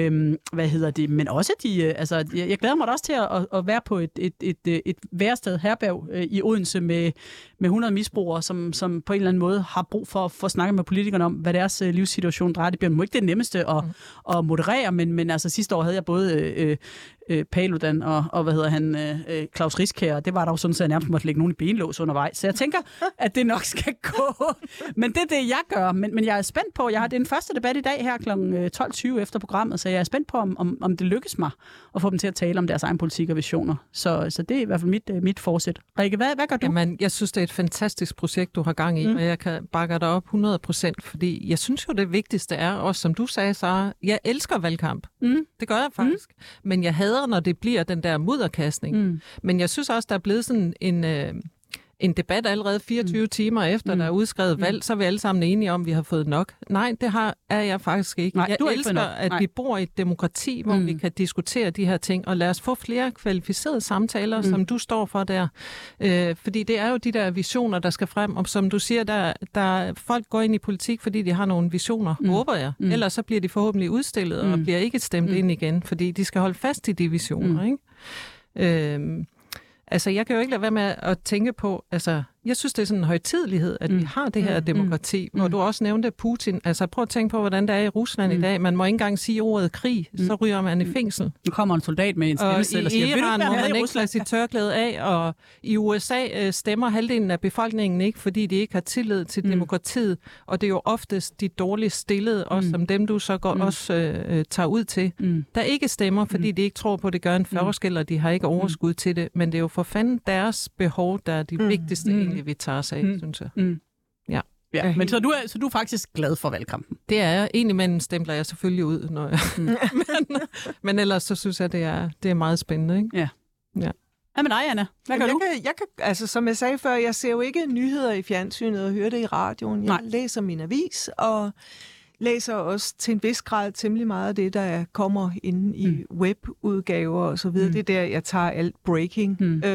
Men også jeg glæder mig da også til at være på et værested herberg i Odense med 100 misbrugere, som på en eller anden måde har brug for at få snakket med politikerne om, hvad deres livssituation drejer. Det bliver ikke det nemmeste at moderere, men altså sidste år havde jeg både Paludan og Claus Riskær. Det var der jo sådan, at jeg nærmest måtte lægge nogen i benlås undervejs. Så jeg tænker, at det nok skal gå. Men det er det, jeg gør. Men jeg er spændt på, det er den første debat i dag her kl. 12.20 efter programmet, så jeg er spændt på, om det lykkes mig at få dem til at tale om deres egen politik og visioner. Så det er i hvert fald mit forsæt. Rikke, hvad gør du? Jamen, jeg synes, det er et fantastisk projekt, du har gang i, og jeg kan bakke dig op 100%, fordi jeg synes jo, det vigtigste er, også som du sagde, Sara, jeg elsker valgkamp. Det gør jeg faktisk. Men jeg hader, når det bliver den der mudderkastning. Men jeg synes også, der er blevet sådan en debat allerede 24 timer efter, der er udskrevet valg, så er vi alle sammen enige om, at vi har fået nok. Nej, det er jeg faktisk ikke. Jeg elsker, at vi bor i et demokrati, hvor vi kan diskutere de her ting, og lad os få flere kvalificerede samtaler, som du står for der. Fordi det er jo de der visioner, der skal frem, og som du siger, der folk går ind i politik, fordi de har nogle visioner, håber jeg. Ellers så bliver de forhåbentlig udstillet, og bliver ikke stemt ind igen, fordi de skal holde fast i de visioner, ikke? Altså, jeg kan jo ikke lade være med at tænke på, altså, jeg synes, det er sådan en højtidelighed, at vi har det her demokrati, hvor du også nævnte Putin. Altså, prøv at tænke på, hvordan det er i Rusland i dag. Man må ikke engang sige ordet krig, så ryger man i fængsel. Nu kommer en soldat med en stemmesæl og siger, i Iran må man ikke lade sit tørklæde af, og i USA stemmer halvdelen af befolkningen ikke, fordi de ikke har tillid til demokratiet, og det er jo oftest de dårligt stillede, også som dem, du så også tager ud til, der ikke stemmer, fordi de ikke tror på, at det gør en forskel, og de har ikke overskud til det, men det er jo for fanden deres behov, der er de vigtigste vi tager os af, synes jeg. Ja, men så du er faktisk glad for valgkampen? Det er jeg. Indimellem stempler jeg selvfølgelig ud, når jeg... men ellers så synes jeg, det er meget spændende, ikke? Ja. Hvad med dig, Anna? Hvad gør du? Jeg kan, altså, som jeg sagde før, jeg ser jo ikke nyheder i fjernsynet og hører det i radioen. Jeg læser min avis, og læser også til en vis grad temmelig meget af det, der kommer inde i webudgaver og så videre. Det er der, jeg tager alt breaking.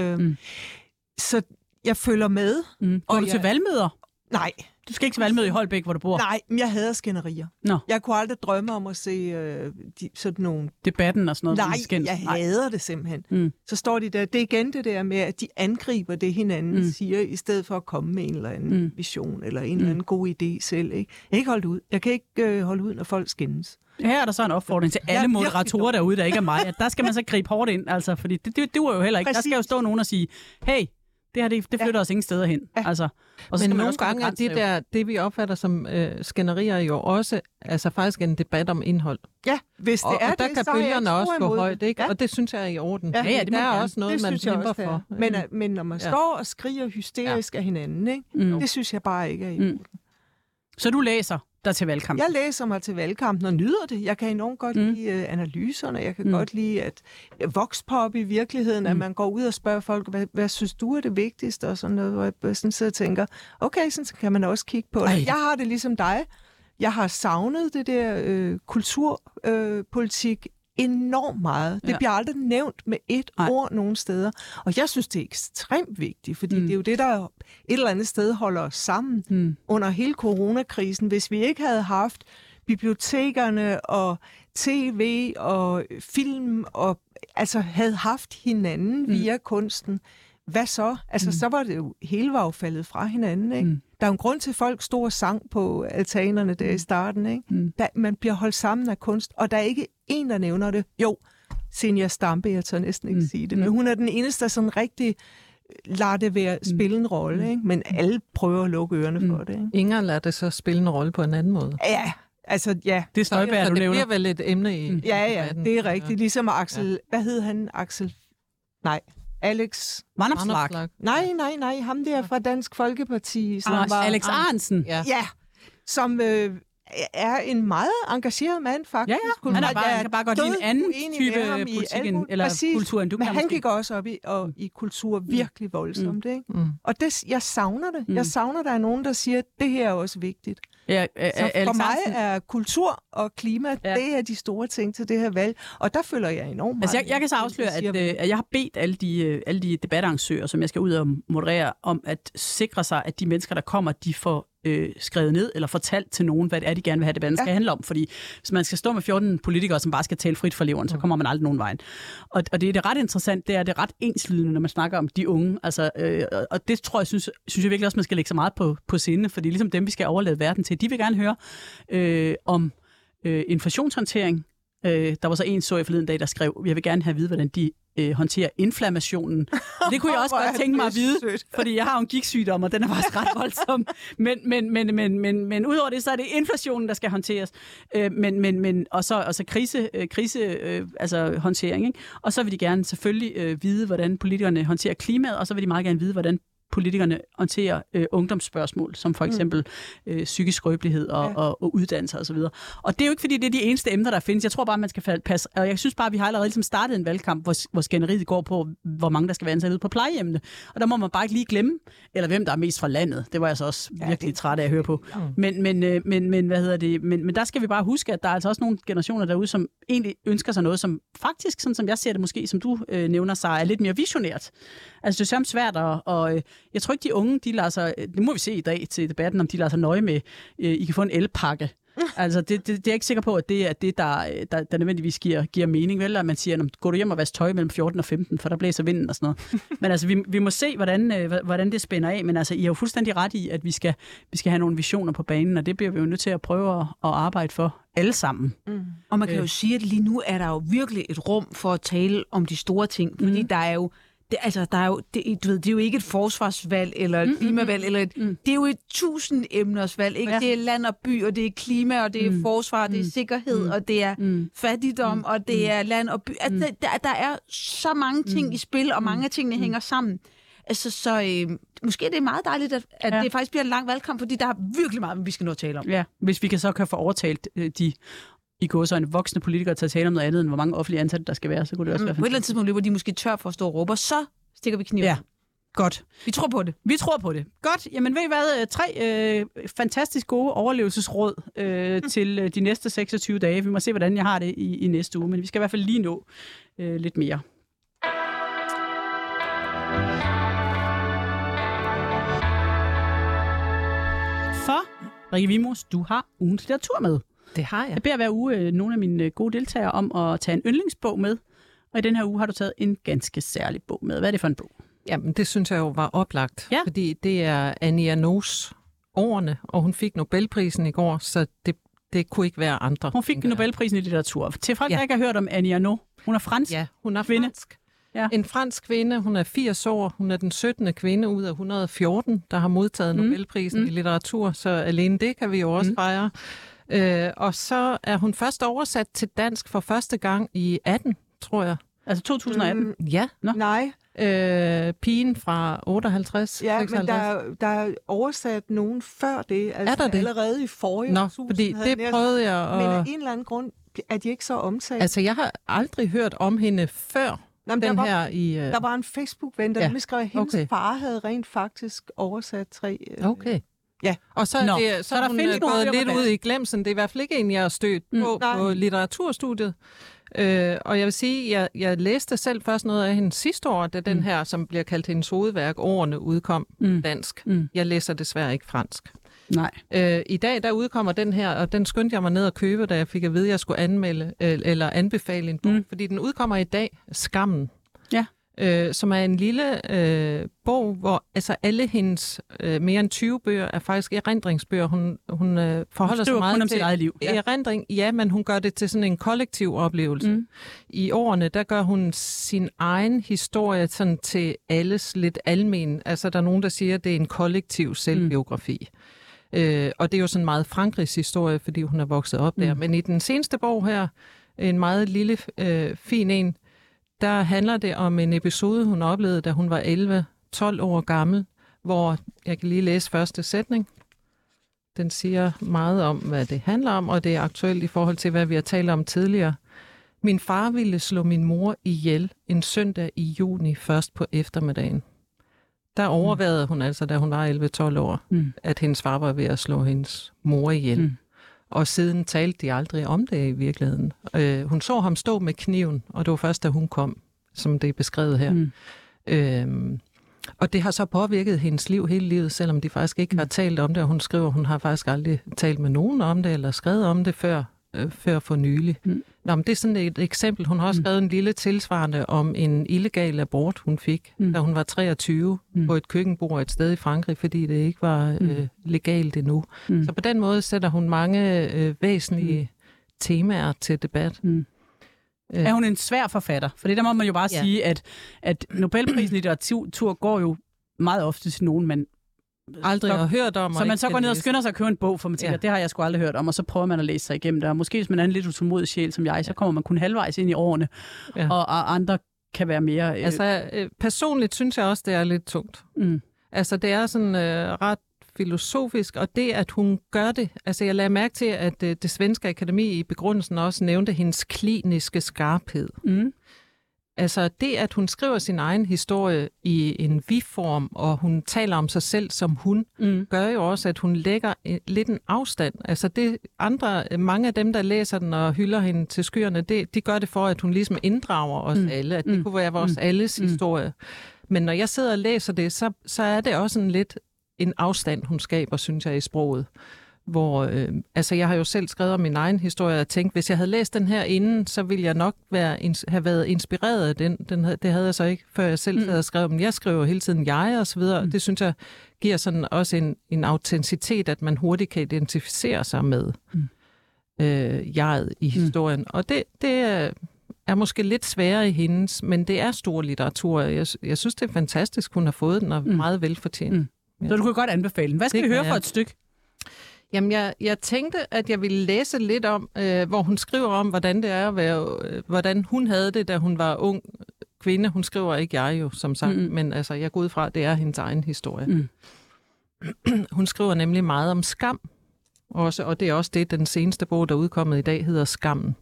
Så jeg følger med. Går du til valgmøder? Nej. Du skal ikke til valgmøde i Holbæk, hvor du bor? Nej, men jeg hader skænderier. Jeg kunne aldrig drømme om at se sådan nogle... Debatten og sådan noget? Nej, jeg hader det simpelthen. Så står de der. Det er igen det der med, at de angriber det, hinanden siger, i stedet for at komme med en eller anden vision, eller en eller anden god idé selv. Ikke? Jeg kan ikke holde ud. Jeg kan ikke holde ud, når folk skændes. Her er der så en opfordring til alle moderatorer derude, der ikke er mig, at der skal man så gribe hårdt ind, altså, fordi det duer jo heller ikke. Præcis. Der skal jo stå nogen og sige, hey, det flytter os ingen steder hen. Altså, og så men nogle gange er det vi opfatter som skænderier jo også altså faktisk en debat om indhold. Ja, hvis det er og der det, kan bølgerne også gå højt, ikke? Ja. Og det synes jeg er i orden. Ja, det er også noget, man kæmper for. Men når man står og skriger hysterisk af hinanden, ikke? Det synes jeg bare ikke er i orden. Så du læser dig til valgkampen? Jeg læser mig til valgkampen og nyder det. Jeg kan enormt godt lide analyserne. Jeg kan godt lide at voxpop i virkeligheden, at man går ud og spørger folk, hvad synes du er det vigtigste? Og sådan noget, hvor jeg sådan sidder og tænker, okay, sådan kan man også kigge på det. Jeg har det ligesom dig. Jeg har savnet det der kulturpolitik enormt meget. Det bliver aldrig nævnt med et ord nogen steder. Og jeg synes, det er ekstremt vigtigt, fordi det er jo det, der et eller andet sted holder os sammen under hele coronakrisen. Hvis vi ikke havde haft bibliotekerne og tv og film, og altså havde haft hinanden via kunsten, hvad så? Altså, så var det jo, hele var jo faldet fra hinanden, ikke? Der er jo en grund til, at folk stod og sang på altanerne der i starten, ikke? Man bliver holdt sammen af kunst, og der er ikke en, der nævner det. Jo, Zenia Stampe, jeg tør næsten ikke sige det, men hun er den eneste, der sådan rigtig lader det være spille en rolle, ikke? Men alle prøver at lukke ørerne for det, ikke? Inger lader det så spille en rolle på en anden måde. Ja, altså, ja. Det er Støjberg, du nævner. Det bliver vel et emne i... Ja, det er rigtigt. Ligesom Axel... Hvad hed han? Alex Vanopslagh. Nej, ham der fra Dansk Folkeparti. Som var Alex Ahrendtsen. Ja, som er en meget engageret mand, faktisk. Ja. Han kan bare godt lide en anden type politik eller kultur, end du kan. Men han gik også op i kultur virkelig voldsomt, ikke? Og jeg savner det. Jeg savner, der er nogen, der siger, at det her er også vigtigt. Ja, så for mig er kultur og klima, det er de store ting til det her valg, og der føler jeg enormt meget. Altså jeg kan så afsløre, at jeg har bedt alle de debatarrangører, som jeg skal ud og moderere, om at sikre sig, at de mennesker, der kommer, de får skrevet ned eller fortalt til nogen, hvad det er, de gerne vil have, debatten skal handle om. Fordi hvis man skal stå med 14 politikere, som bare skal tale frit for leveren, så kommer man aldrig nogen vejen. Og det er det ret interessant, det er ret enslydende, når man snakker om de unge. Altså, og det tror jeg, synes jeg virkelig også, man skal lægge så meget på sinde, fordi ligesom dem, vi skal overlade verden til, de vil gerne høre om inflationshåndtering. Der var så en, så jeg forleden dag, der skrev, jeg vil gerne have at vide, hvordan de håndterer inflammationen. Det kunne jeg også godt tænke mig at vide, fordi jeg har jo en gigtsygdom, og den er faktisk ret voldsom. Men udover det, så er det inflationen, der skal håndteres. Og så krise håndtering. Ikke? Og så vil de gerne selvfølgelig vide, hvordan politikerne håndterer klimaet, og så vil de meget gerne vide, hvordan politikerne håndterer ungdomsspørgsmål, som for eksempel psykisk skrøbelighed og uddannelse osv. Og det er jo ikke, fordi det er de eneste emner, der findes. Jeg tror bare, man skal passe. Og jeg synes bare, vi har allerede ligesom startet en valgkamp, hvor skænderiet går på, hvor mange der skal være ansat ude på plejehjemmene. Og der må man bare ikke lige glemme, eller hvem der er mest fra landet. Det var jeg så også virkelig træt af at høre på. Men hvad hedder det? Men der skal vi bare huske, at der er altså også nogle generationer derude, som egentlig ønsker sig noget, som faktisk, sådan som jeg ser det måske, som du nævner sig, er lidt mere visionært. Altså det er simpelthen svært at jeg tror ikke, de unge, de lader sig, det må vi se i dag til debatten, om de lader sig nøje med, I kan få en elpakke. Altså, det er jeg ikke sikker på, at det er det, der nødvendigvis giver mening, vel? At man siger, går du hjem og vask tøj mellem 14 og 15, for der blæser vinden og sådan noget. Men altså, vi må se, hvordan det spænder af, men altså, I har jo fuldstændig ret i, at vi skal have nogle visioner på banen, og det bliver vi jo nødt til at prøve at arbejde for alle sammen. Og man kan jo sige, at lige nu er der jo virkelig et rum for at tale om de store ting, fordi der er jo det er jo ikke et forsvarsvalg eller et klimavalg, det er jo et 1000 emnersvalg, ikke? Ja. Det er land og by, og det er klima, og det er forsvar, det er sikkerhed, og det er fattigdom, og det er land og by. Altså, der er så mange ting i spil, og mange af tingene hænger sammen. Altså, så måske det er meget dejligt, at det faktisk bliver en lang valgkamp, fordi der er virkelig meget, vi skal nå at tale om. Ja, hvis vi så kan få overtalt de i går så en voksne politikere til at tale om noget andet, end hvor mange offentlige ansatte der skal være, så kunne det også være på et eller andet tidspunkt løber de måske tør for at stå og råbe, og så stikker vi kniven. Ja, godt. Vi tror på det. Vi tror på det. Godt. Jamen ved I hvad? 3 fantastisk gode overlevelsesråd til de næste 26 dage. Vi må se, hvordan jeg har det i næste uge, men vi skal i hvert fald lige nå lidt mere. For Rikke Wimos, du har ugens litteratur med. Det har jeg. Jeg beder hver uge nogle af mine gode deltagere om at tage en yndlingsbog med, og i den her uge har du taget en ganske særlig bog med. Hvad er det for en bog? Jamen, det synes jeg jo var oplagt, fordi det er Annie Ernaux's Årene, og hun fik Nobelprisen i går, så det kunne ikke være andre. Hun fik Nobelprisen i litteratur. Til folk, der ikke har hørt om Annie Ernaux, hun er fransk. Ja, hun er kvinde. Fransk. Ja. En fransk kvinde, hun er 80 år, hun er den 17. kvinde ud af 114, der har modtaget Nobelprisen i litteratur, så alene det kan vi jo også fejre. Og så er hun først oversat til dansk for første gang i 18, tror jeg. Altså 2018? Ja. Nå. Nej. Pigen fra 58. Ja, 56. men der er oversat nogen før det. Altså er der det? Allerede i forrige årtusind. Fordi det prøvede jeg. Men af en eller anden grund er de ikke så omtalt. Altså, jeg har aldrig hørt om hende før. Der var en Facebook-ven, der skrev, at hendes far havde rent faktisk oversat 3. Okay. Ja. Og så er hun gået lidt ud i glemsen. Det er i hvert fald ikke en, jeg har stødt på litteraturstudiet. Og jeg vil sige, jeg læste selv først noget af hende sidste år, da den her, som bliver kaldt hendes hovedværk, Ordene, udkom dansk. Jeg læser desværre ikke fransk. Nej. I dag, der udkommer den her, og den skyndte jeg mig ned og købe, da jeg fik at vide, at jeg skulle anmelde eller anbefale en bog. Fordi den udkommer i dag, Skammen. Ja. Som er en lille bog, hvor altså alle hendes mere end 20 bøger er faktisk erindringsbøger. Hun forholder sig meget til sit eget liv. Erindring, ja, men hun gør det til sådan en kollektiv oplevelse. I årene, der gør hun sin egen historie sådan til alles lidt almen. Altså, der er nogen, der siger, at det er en kollektiv selvbiografi. Og det er jo sådan meget Frankrigs historie, fordi hun er vokset op der. Men i den seneste bog her, en meget lille, fin en, der handler det om en episode, hun oplevede, da hun var 11-12 år gammel, hvor jeg kan lige læse første sætning. Den siger meget om, hvad det handler om, og det er aktuelt i forhold til, hvad vi har talt om tidligere. Min far ville slå min mor ihjel en søndag i juni først på eftermiddagen. Der overvejede hun altså, da hun var 11-12 år, at hendes far var ved at slå hendes mor ihjel. Og siden talte de aldrig om det i virkeligheden. Hun så ham stå med kniven, og det var først, da hun kom, som det er beskrevet her. Og det har så påvirket hendes liv hele livet, selvom de faktisk ikke har talt om det. Og hun skriver, at hun har faktisk aldrig talt med nogen om det, eller skrevet om det før for nylig. Nå, men det er sådan et eksempel. Hun har også skrevet en lille tilsvarende om en illegal abort, hun fik, da hun var 23 på et køkkenbord et sted i Frankrig, fordi det ikke var legalt endnu. Så på den måde sætter hun mange væsentlige temaer til debat. Er hun en svær forfatter? For det der må man jo bare sige, at Nobelprisen i litteratur går jo meget ofte til nogen, man aldrig har hørt om. Så man så går ned og skynder sig at købe en bog, for man tænker, det har jeg sgu aldrig hørt om, og så prøver man at læse sig igennem det. Og måske hvis man er en lidt utålmodig sjæl som jeg, så kommer man kun halvvejs ind i årene, og andre kan være mere... Altså, personligt synes jeg også, det er lidt tungt. Altså, det er sådan ret filosofisk, og det, at hun gør det... Altså, jeg lagde mærke til, at det svenske akademi i begrundelsen også nævnte hendes kliniske skarphed. Altså det, at hun skriver sin egen historie i en vi-form, og hun taler om sig selv som hun, gør jo også, at hun lægger lidt en afstand. Altså det mange af dem, der læser den og hylder hende til skyerne, de gør det for, at hun ligesom inddrager os alle, at det kunne være vores alles historie. Men når jeg sidder og læser det, så er det også en afstand, hun skaber, synes jeg, i sproget. Hvor, altså jeg har jo selv skrevet om min egen historie og tænkt, hvis jeg havde læst den her inden, så ville jeg nok have været inspireret af den. Det havde jeg så ikke, før jeg selv havde skrevet. Men jeg skriver hele tiden jeg og så videre. Det synes jeg giver sådan også en autenticitet, at man hurtigt kan identificere sig med jeget i historien. Og det er måske lidt sværere i hendes, men det er stor litteratur. Jeg synes, det er fantastisk, hun har fået den, og meget velfortjent. Så du kunne godt anbefale den. Hvad skal vi høre for et stykke? Jamen, jeg tænkte, at jeg ville læse lidt om, hvor hun skriver om, hvordan det er at være, hvordan hun havde det, da hun var ung kvinde. Hun skriver ikke jeg jo, som sagt, men altså, jeg går ud fra, at det er hendes egen historie. Hun skriver nemlig meget om skam, også, og det er også det, den seneste bog, der er udkommet i dag, hedder Skammen.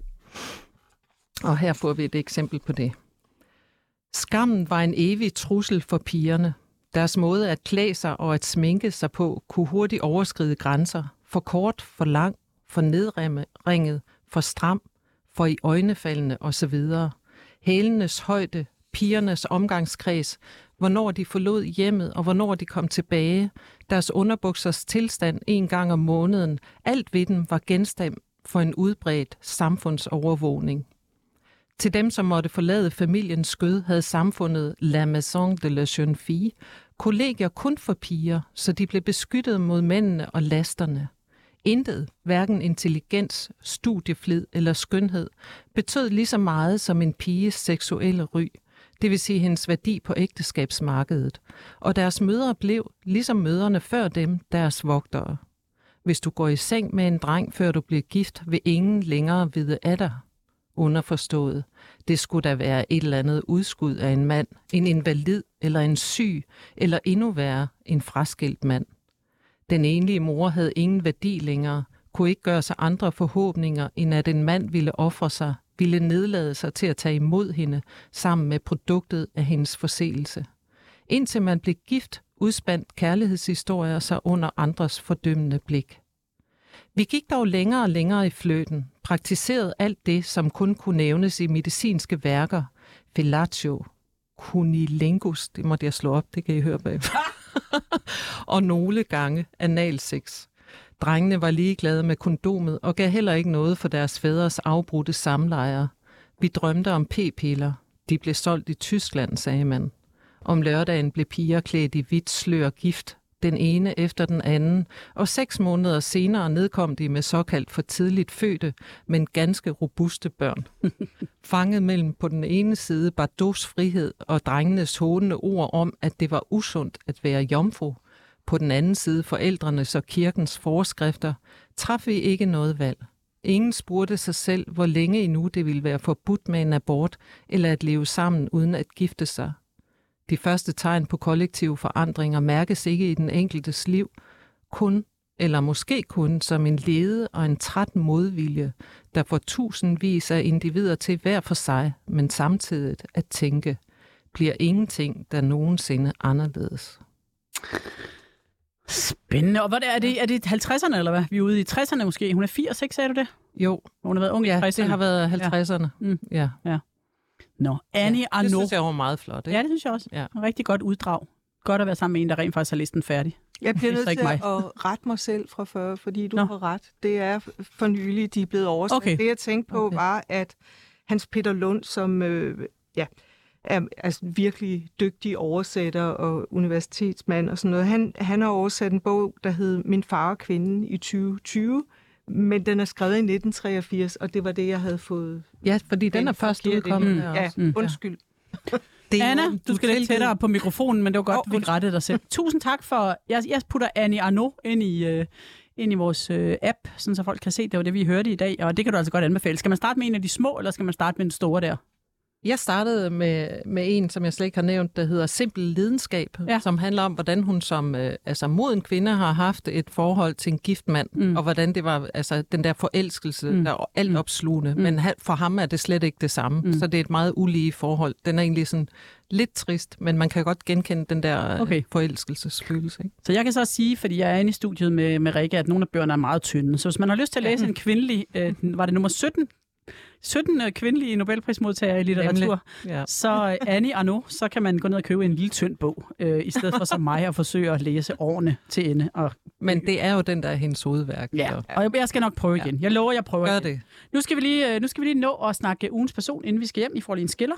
Og her får vi et eksempel på det. Skammen var en evig trussel for pigerne. Deres måde at klæde sig og at sminke sig på kunne hurtigt overskride grænser. For kort, for lang, for nedringet, for stram, for i øjnefaldende osv. Hælenes højde, pigernes omgangskreds, hvornår de forlod hjemmet og hvornår de kom tilbage, deres underbuksers tilstand en gang om måneden, alt ved dem var genstand for en udbredt samfundsovervågning. Til dem, som måtte forlade familiens skød, havde samfundet La Maison de la Jeune Fille kollegier kun for piger, så de blev beskyttet mod mændene og lasterne. Intet, hverken intelligens, studieflid eller skønhed, betød lige så meget som en piges seksuelle ry, det vil sige hendes værdi på ægteskabsmarkedet, og deres mødre blev, ligesom mødrene før dem, deres vogtere. Hvis du går i seng med en dreng, før du bliver gift, vil ingen længere vide af dig. Underforstået. Det skulle da være et eller andet udskud af en mand, en invalid eller en syg, eller endnu værre, en fraskilt mand. Den enlige mor havde ingen værdi længere, kunne ikke gøre sig andre forhåbninger, end at en mand ville ofre sig, ville nedlade sig til at tage imod hende, sammen med produktet af hendes forseelse. Indtil man blev gift, udspandt kærlighedshistorier sig under andres fordømmende blik. Vi gik dog længere og længere i fløten, praktiserede alt det, som kun kunne nævnes i medicinske værker, fellatio, cunnilingus, det måtte jeg slå op, det kan I høre bagefter, og nogle gange analsex. Drengene var ligeglade med kondomet og gav heller ikke noget for deres fædres afbrudte samlejre. Vi drømte om p-piller. De blev solgt i Tyskland, sagde man. Om lørdagen blev piger klædt i hvidt slør gift, den ene efter den anden, og 6 måneder senere nedkom de med såkaldt for tidligt fødte, men ganske robuste børn. Fanget mellem på den ene side Bardots frihed og drengenes hånende ord om, at det var usundt at være jomfru, på den anden side forældrenes og kirkens forskrifter, traf vi ikke noget valg. Ingen spurgte sig selv, hvor længe endnu det ville være forbudt med en abort, eller at leve sammen uden at gifte sig. De første tegn på kollektive forandringer mærkes ikke i den enkeltes liv, kun, eller måske kun, som en lede og en træt modvilje, der får tusindvis af individer til hver for sig, men samtidig at tænke, bliver ingenting, der nogensinde anderledes. Spændende. Og hvad er det 50'erne, eller hvad? Vi er ude i 60'erne måske. Hun er 80, ikke? Sagde du det? Jo. Hun har været ung i 60'erne. Det har været 50'erne. Ja. Ja. Nå, Annie Arnaud. Det synes jeg var meget flot, ikke? Ja, det synes jeg også. Ja. Rigtig godt uddrag. Godt at være sammen med en, der rent faktisk har listen færdig. Jeg bliver nødt til at rette mig selv fra før, fordi du har ret. Det er for nylig, de er blevet oversat. Okay. Det, jeg tænkte på, var, at Hans Peter Lund, som er altså virkelig dygtig oversætter og universitetsmand og sådan noget, han har oversat en bog, der hed Min far og kvinden i 2020, men den er skrevet i 1983, og det var det, jeg havde fået. Ja, fordi den er først udkommet. Ja, undskyld. Anna, du skal lidt tættere på mikrofonen, men det var godt, vi rettede dig selv. Tusind tak for... Jeg putter Annie Arnaud ind i vores app, sådan så folk kan se, det var det, vi hørte i dag, og det kan du altså godt anbefale. Skal man starte med en af de små, eller skal man starte med den store der? Jeg startede med en, som jeg slet ikke har nævnt, der hedder Simpel lidenskab, som handler om, hvordan hun som moden kvinde har haft et forhold til en gift mand, og hvordan det var den der forelskelse, der er alt opslugende. Men for ham er det slet ikke det samme, så det er et meget ulige forhold. Den er egentlig sådan lidt trist, men man kan godt genkende den der forelskelsesfølelse. Ikke? Så jeg kan så sige, fordi jeg er inde i studiet med Rikke, at nogle af bøgerne er meget tynde. Så hvis man har lyst til at læse en kvindelig, var det nummer 17 kvindelige Nobelprismodtagere i litteratur, så Annie Arnaud, så kan man gå ned og købe en lille tynd bog, i stedet for som mig at forsøge at læse årene til ende. Men det er jo den, der er hendes hovedværk. Ja, og jeg skal nok prøve igen. Jeg lover, jeg prøver igen. Det. Nu skal vi lige nå at snakke ugens person, inden vi skal hjem. I får lige en skiller.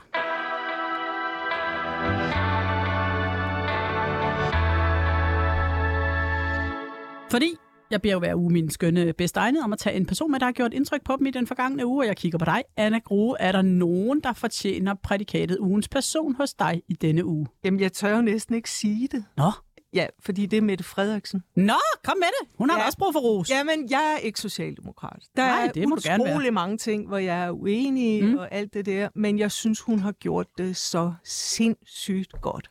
Fordi jeg beder jo hver uge min skønne bedste egnet om at tage en person med, der har gjort indtryk på dem i den forgangne uge, og jeg kigger på dig, Anna Grue. Er der nogen, der fortjener prædikatet ugens person hos dig i denne uge? Jamen, jeg tør jo næsten ikke sige det. Nå? Ja, fordi det er Mette Frederiksen. Nå, kom med det. Hun har også brug for ros. Jamen, jeg er ikke socialdemokrat. Der er utrolig mange ting, hvor jeg er uenig og alt det der, men jeg synes, hun har gjort det så sindssygt godt.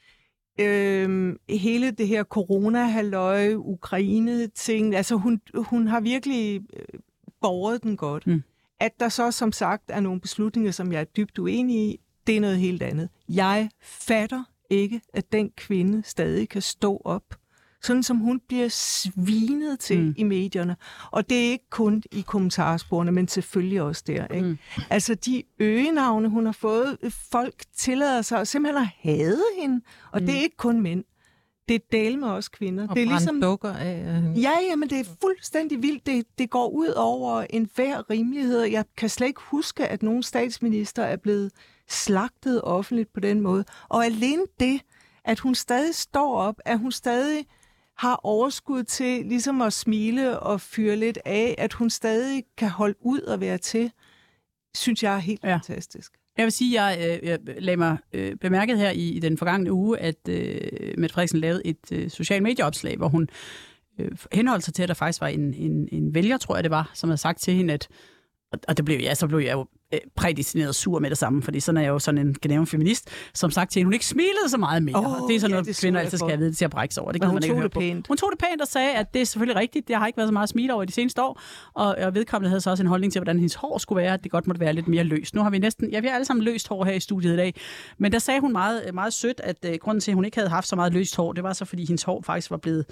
Hele det her corona-halløj, Ukraine-ting, altså hun har virkelig båret den godt. At der så som sagt er nogle beslutninger, som jeg er dybt uenig i, det er noget helt andet. Jeg fatter ikke, at den kvinde stadig kan stå op, sådan som hun bliver svinet til i medierne. Og det er ikke kun i kommentarsporene, men selvfølgelig også der. Ikke? Altså de øgenavne, hun har fået, folk tillader sig simpelthen at hade hende, og det er ikke kun mænd. Det er dele med os kvinder. Og det er ligesom dukker af. Ja, men det er fuldstændig vildt. Det går ud over enhver rimelighed. Jeg kan slet ikke huske, at nogen statsminister er blevet slagtet offentligt på den måde. Og alene det, at hun stadig står op, at hun stadig har overskud til ligesom at smile og fyre lidt af, at hun stadig kan holde ud og være til, synes jeg er helt fantastisk. Jeg vil sige, jeg lagde mig bemærket her i den forgangne uge, at Mette Frederiksen lavede et social medieopslag, hvor hun henholdt sig til, at der faktisk var en vælger, tror jeg det var, som havde sagt til hende, at og så blev jeg jo prædestineret sur med det samme, fordi sådan er jeg jo sådan en gnaven feminist, som sagt til hende, hun ikke smilede så meget mere. Det er sådan noget, kvinder altid skal have vide til at brække sig over. Det kan man ikke høre på. Hun tog det pænt og sagde, at det er selvfølgelig rigtigt. Jeg har ikke været så meget smil over de seneste år, og vedkommende havde så også en holdning til, hvordan hendes hår skulle være, at det godt måtte være lidt mere løst. Nu har vi næsten, vi har alle sammen løst hår her i studiet i dag, men der sagde hun meget, meget sødt, at grunden til, at hun ikke havde haft så meget løst hår, det var så, fordi hendes hår faktisk var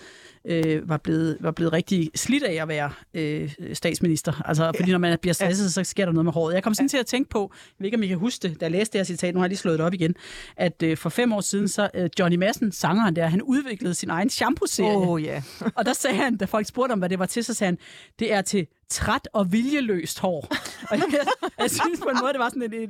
blevet rigtig slidt af at være statsminister. Altså, fordi når man bliver stresset, så sker der noget med håret. Jeg kom sådan til at tænke på, jeg ved ikke, om I kan huske det, da jeg læste det her citat, nu har jeg lige slået det op igen, at for 5 år siden, så Johnny Madsen, sangeren der, han udviklede sin egen shampoo-serie. Og der sagde han, da folk spurgte om, hvad det var til, så sagde han, det er til træt og viljeløst hår. Og jeg synes på en måde, det var sådan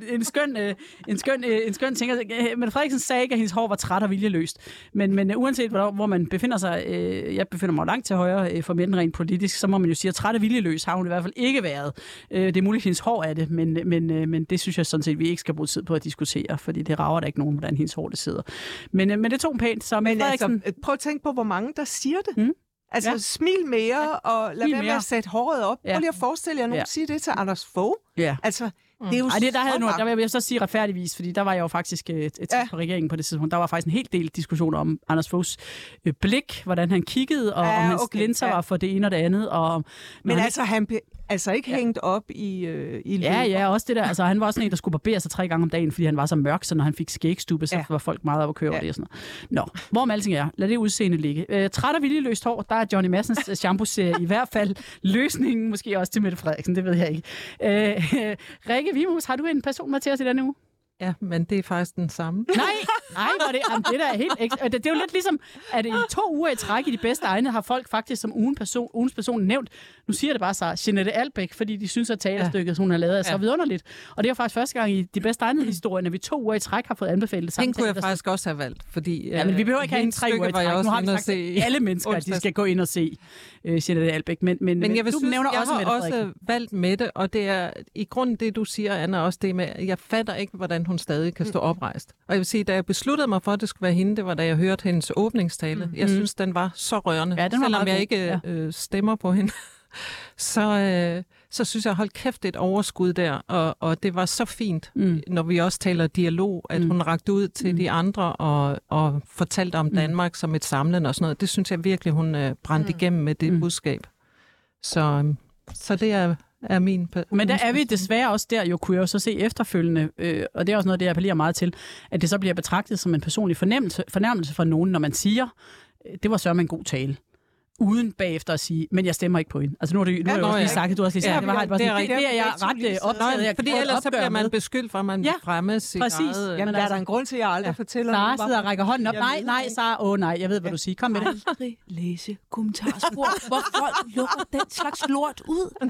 en skøn ting. Men Frederiksen sagde ikke, at hendes hår var træt og viljeløst. Men uanset hvor man befinder sig, jeg befinder mig langt til højre for midten rent politisk, så må man jo sige, at træt og viljeløs har hun i hvert fald ikke været. Det er muligt, at hendes hår er det, men det synes jeg sådan set, vi ikke skal bruge tid på at diskutere, fordi det rager der ikke nogen, hvordan hendes hår det sidder. Men det tog pænt. Så men altså, prøv at tænke på, hvor mange der siger det. Altså, smil mere, og lad være med at sætte håret op. Prøv lige at forestille jer, nogen sige det til Anders Fogh. Altså, det er jo der vil jeg så sige retfærdigvis, fordi der var jeg jo faktisk tæt på regeringen på det tidspunkt. Der var faktisk en hel del diskussioner om Anders Foghs blik, hvordan han kiggede, og om hans linser var for det ene og det andet. Men altså, han ikke hængt op i Ja, også det der. Altså, han var også en, der skulle barbere sig 3 gange om dagen, fordi han var så mørk, så når han fik skægstube, så var folk meget op at køre over det og sådan noget. Nå, hvorom alting er, lad det udseende ligge. Træt og viljeløst hår, der er Johnny Madsens shampoo-serie i hvert fald løsningen, måske også til Mette Frederiksen, det ved jeg ikke. Rikke Vimus, har du en person med til os i denne uge? Ja, men det er faktisk den samme. Nej, det der er helt det er jo lidt ligesom, at i 2 uger i træk i de bedste egne har folk faktisk som ugens person nævnt, nu siger det bare så, Jeanette Albeck, fordi de synes, at teaterstykket, hun har lavet, er så vidunderligt. Og det er faktisk første gang i de bedste egne historien, at vi 2 uger i træk har fået anbefalet sammen. Den kunne jeg faktisk også have valgt, fordi... men vi behøver ikke have en 3 uger i træk. Nu har vi sagt, at alle mennesker, de skal gå ind og se Jeanette Albeck. Men jeg også valgt Mette, og det er i grunden det, du siger, Anna, også det med, jeg fatter ikke, hvordan hun stadig kan stå oprejst. Og jeg vil sige, da jeg besluttede mig for, at det skulle være hende, det var, da jeg hørte hendes åbningstale. Jeg synes, den var så rørende. Ja, selvom jeg ikke stemmer på hende, så synes jeg, hold kæft, et overskud der. Og det var så fint, når vi også taler dialog, at hun rakte ud til de andre og fortalte om Danmark som et samlende og sådan noget. Det synes jeg virkelig, hun brændte igennem med det budskab. Så det er min... Men der er vi desværre også der, kunne jeg jo så se efterfølgende, og det er også noget, det jeg appellerer meget til, at det så bliver betragtet som en personlig fornærmelse for nogen, når man siger, det var sørme en god tale. Uden bagefter at sige, men jeg stemmer ikke på hende. Altså nu har du også lige sagt, du også lige sagt, det er jeg ret optaget af. Fordi ellers så bliver man beskyldt for, at man fremme sit eget... Jamen, der er der en grund til, at jeg aldrig fortæller nogen. Sara sidder og rækker hånden op. Nej, Sara, nej, jeg ved, hvad du siger. Kom med det. Aldrig læse kommentarspor, hvor folk lukker den slags lort ud.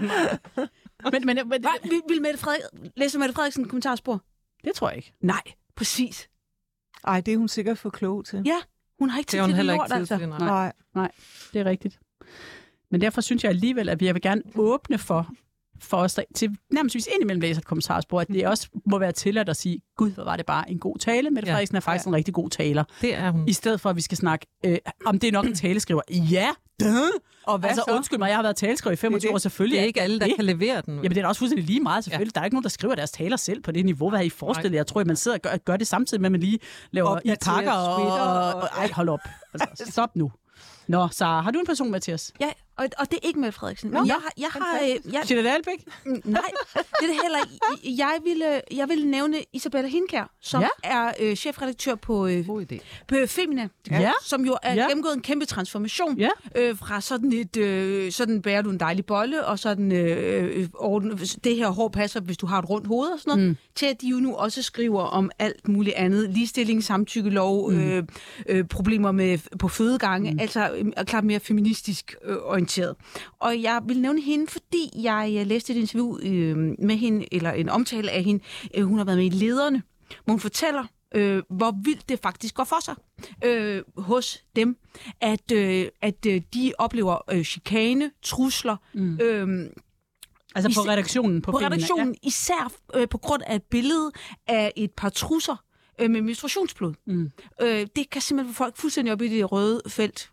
Vil læse Mette Frederiksen kommentarspor? Det tror jeg ikke. Nej, præcis. Ej, det er hun sikkert for klog til. Ja. Hun har ikke tid til det lort, altså. Nej, det er rigtigt. Men derfor synes jeg alligevel, at jeg vil gerne åbne for os til nærmest indimellem læse et kommentarspor, at det også må være tilladt at sige, gud, hvor var det bare en god tale. Mette Frederiksen er faktisk en rigtig god taler. Det er hun. I stedet for, at vi skal snakke, om det er nok en taleskriver. Ja, og hvad altså, så? Undskyld mig, jeg har været taleskriver i 25 år, selvfølgelig. Det er ikke alle, der kan levere den. Jamen, det er da også fuldstændig lige meget, selvfølgelig. Der er ikke nogen, der skriver deres taler selv på det niveau. Hvad har I forestillet? Jeg tror, at man sidder og gør det samtidig med, at man lige laver i pakker og ej, hold op. Altså, stop nu. Nå, Sara, har du en person med til os? Ja, og det er ikke Mette Frederiksen. Nå, jeg har Jeanette Albeck? Nej, det er det heller. Jeg vil nævne Isabella Hindkjær, som er chefredaktør på Femina, som jo er gennemgået en kæmpe transformation fra sådan bærer du en dejlig bolle, og sådan det her hår passer, hvis du har et rundt hoved og sådan noget, til at de jo nu også skriver om alt muligt andet. Ligestilling, samtykkelov, problemer på fødegange, altså klart mere feministisk orienteret. Og jeg vil nævne hende, fordi jeg læste et interview med hende, eller en omtale af hende. Hun har været med i Lederne, hvor hun fortæller, hvor vildt det faktisk går for sig hos dem, at de oplever chikane, trusler. Altså på redaktionen? På redaktionen, især på grund af et billede af et par trusser, med menstruationsblod. Det kan simpelthen få folk fuldstændig op i det røde felt.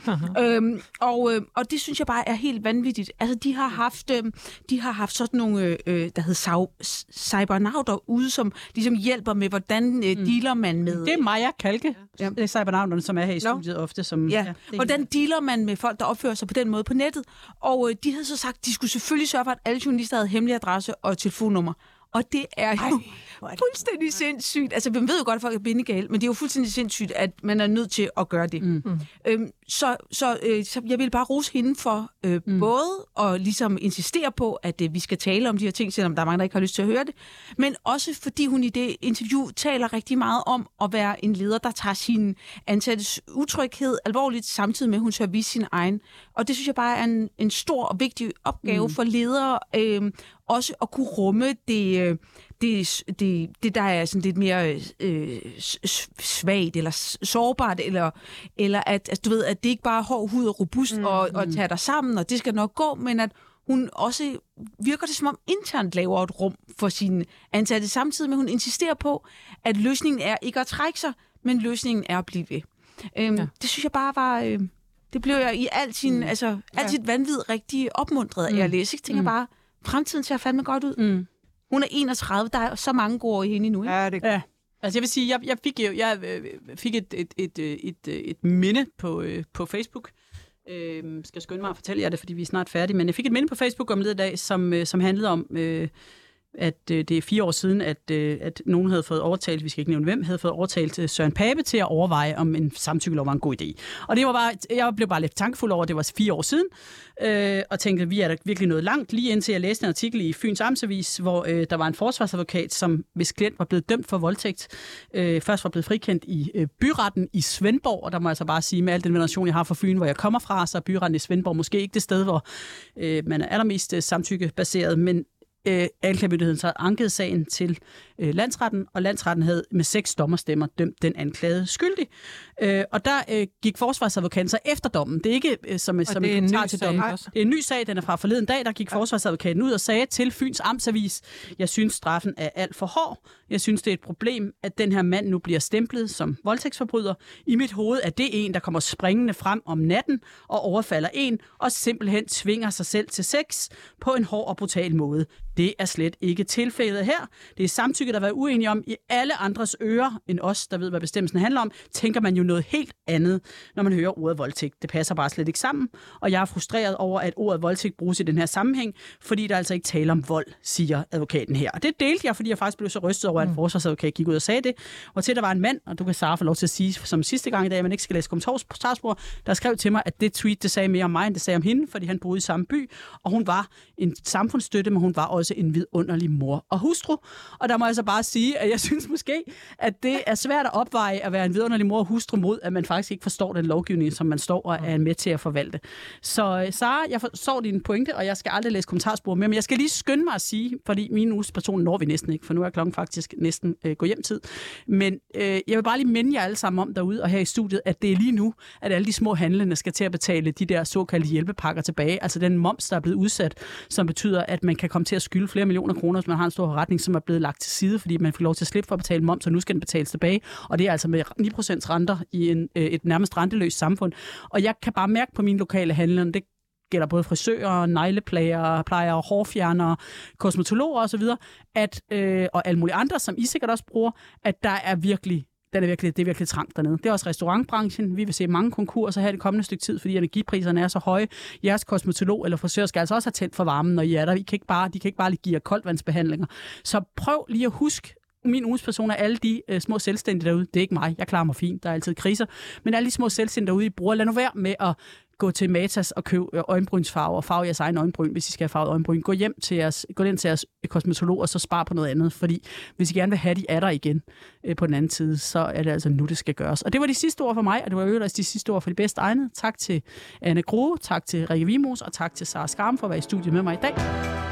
Og det synes jeg bare er helt vanvittigt. Altså, de har haft sådan nogle, der hedder cybernauter ude, som ligesom hjælper med, hvordan dealer man med... Det er Maja Kalke, det er cybernauterne, som er her i studiet ofte. Hvordan dealer man med folk, der opfører sig på den måde på nettet? Og de havde så sagt, at de skulle selvfølgelig sørge for, at alle journalister havde hemmelig adresse og telefonnummer. Og det er jo fuldstændig sindssygt. Altså, man ved jo godt, at folk er bindegale, men det er jo fuldstændig sindssygt, at man er nødt til at gøre det. Så jeg vil bare rose hende for både at ligesom insistere på, at vi skal tale om de her ting, selvom der er mange, der ikke har lyst til at høre det, men også fordi hun i det interview taler rigtig meget om at være en leder, der tager sin ansattes utryghed alvorligt, samtidig med, at hun tør vise sin egen. Og det synes jeg bare er en stor og vigtig opgave for ledere, også at kunne rumme det, der er sådan lidt mere svagt eller sårbart, eller at du ved, at det ikke bare er hård hud og robust og tager dig sammen, og det skal nok gå, men at hun også virker det som om internt laver et rum for sine ansatte, samtidig med, at hun insisterer på, at løsningen er ikke at trække sig, men løsningen er at blive ved. Det synes jeg bare var... det blev jeg i alt sit vanvid rigtig opmuntret af at læse. Jeg tænker bare, fremtiden ser fandme godt ud. Hun er 31, der er så mange gode år i hende endnu, ikke? Ja, det er. Altså jeg vil sige, jeg fik et minde på Facebook. Skal skynde mig at fortælle jer det, fordi vi er snart færdige. Men jeg fik et minde på Facebook om det i dag, som handlede om, at det er 4 år siden, at nogen havde fået overtalt, vi skal ikke nævne hvem, havde fået overtalt Søren Pape til at overveje, om en samtykkelov var en god idé. Og det var bare, jeg blev bare lidt tankefuld over, at det var 4 år siden, og tænkte, at vi er da virkelig nået langt, lige indtil jeg læste en artikel i Fyns Amtsavis, hvor der var en forsvarsadvokat, som hvis klient var blevet dømt for voldtægt, først var blevet frikendt i byretten i Svendborg, og der må jeg så bare sige, med al den veneration, jeg har fra Fyn, hvor jeg kommer fra, så er byretten i Svendborg måske ikke det sted, hvor man er allermest samtykkebaseret, men anklagemyndigheden så ankede sagen til landsretten, og landsretten havde med 6 dommerstemmer dømt den anklagede skyldig. Og der gik forsvarsadvokaten så efter dommen. Det er ikke som en kommentar til dommen. Det er en ny sag, den er fra forleden dag, der gik forsvarsadvokaten ud og sagde til Fyns Amtsavis, jeg synes straffen er alt for hård. Jeg synes, det er et problem, at den her mand nu bliver stemplet som voldtægtsforbryder. I mit hoved er det en, der kommer springende frem om natten og overfalder en, og simpelthen tvinger sig selv til sex på en hård og brutal måde. Det er slet ikke tilfældet her. Det er samtykke, der var uenige om i alle andres ører end os, der ved, hvad bestemmelsen handler om, tænker man jo noget helt andet, når man hører ordet voldtægt. Det passer bare slet ikke sammen, og jeg er frustreret over, at ordet voldtægt bruges i den her sammenhæng, fordi der altså ikke taler om vold, siger advokaten her. Og det delte jeg, fordi jeg faktisk blev så rystet over, at en forsvarsadvokat gik ud og sagde det, og til der var en mand, og du kan Sara få lov til at sige, som sidste gang i dag, at man ikke skal læse kommentarspor, der skrev til mig, at det tweet, det sagde mere om mig, end det sagde om hende, fordi han boede i samme by, og hun var en samfundsstøtte, men hun var også en vidunderlig mor og hustru. Og der må jeg så bare sige, at jeg synes måske, at det er svært at opveje at være en vidunderlig mor og hustru mod, at man faktisk ikke forstår den lovgivning, som man står og er med til at forvalte. Så Sara, jeg forstår din pointe, og jeg skal aldrig læse kommentarspor mere, men jeg skal lige skynde mig at sige, fordi min uges person når vi næsten ikke, for nu er klokken faktisk næsten gå hjem tid. Men jeg vil bare lige minde jer alle sammen om derude og her i studiet, at det er lige nu, at alle de små handlende skal til at betale de der såkaldte hjælpepakker tilbage. Altså den moms, der er blevet udsat, som betyder, at man kan komme til at skylde flere millioner kroner, hvis man har en stor forretning, som er blevet lagt til side, fordi man fik lov til at slippe for at betale moms, og nu skal den betales tilbage. Og det er altså med 9% renter i et nærmest renteløst samfund. Og jeg kan bare mærke på mine lokale handlere, det gælder både frisører, negleplejere, hårfjernere, kosmetologer osv., og alle mulige andre, som I sikkert også bruger, at der er virkelig det er virkelig trangt dernede. Det er også restaurantbranchen. Vi vil se mange konkurser her det kommende stykke tid, fordi energipriserne er så høje. Jeres kosmetolog eller frisør skal altså også have tændt for varmen, når I er der. De kan ikke bare lige give jer koldvandsbehandlinger. Så prøv lige at huske, min uges person er alle de små selvstændige derude. Det er ikke mig. Jeg klarer mig fint. Der er altid kriser. Men alle de små selvstændige derude, I bruger. Lad nu være med at gå til Matas og købe øjenbrynsfarve og farve jeres egen øjenbryn, hvis I skal have farvet øjenbryn. Gå ind til jeres kosmetolog og så spar på noget andet, fordi hvis I gerne vil have de er der igen på den anden side, så er det altså nu, det skal gøres. Og det var de sidste ord for mig, og det var øvrigt de sidste ord for de bedste egne. Tak til Anne Grue, tak til Rikke Wimos, og tak til Sara Skram for at være i studiet med mig i dag.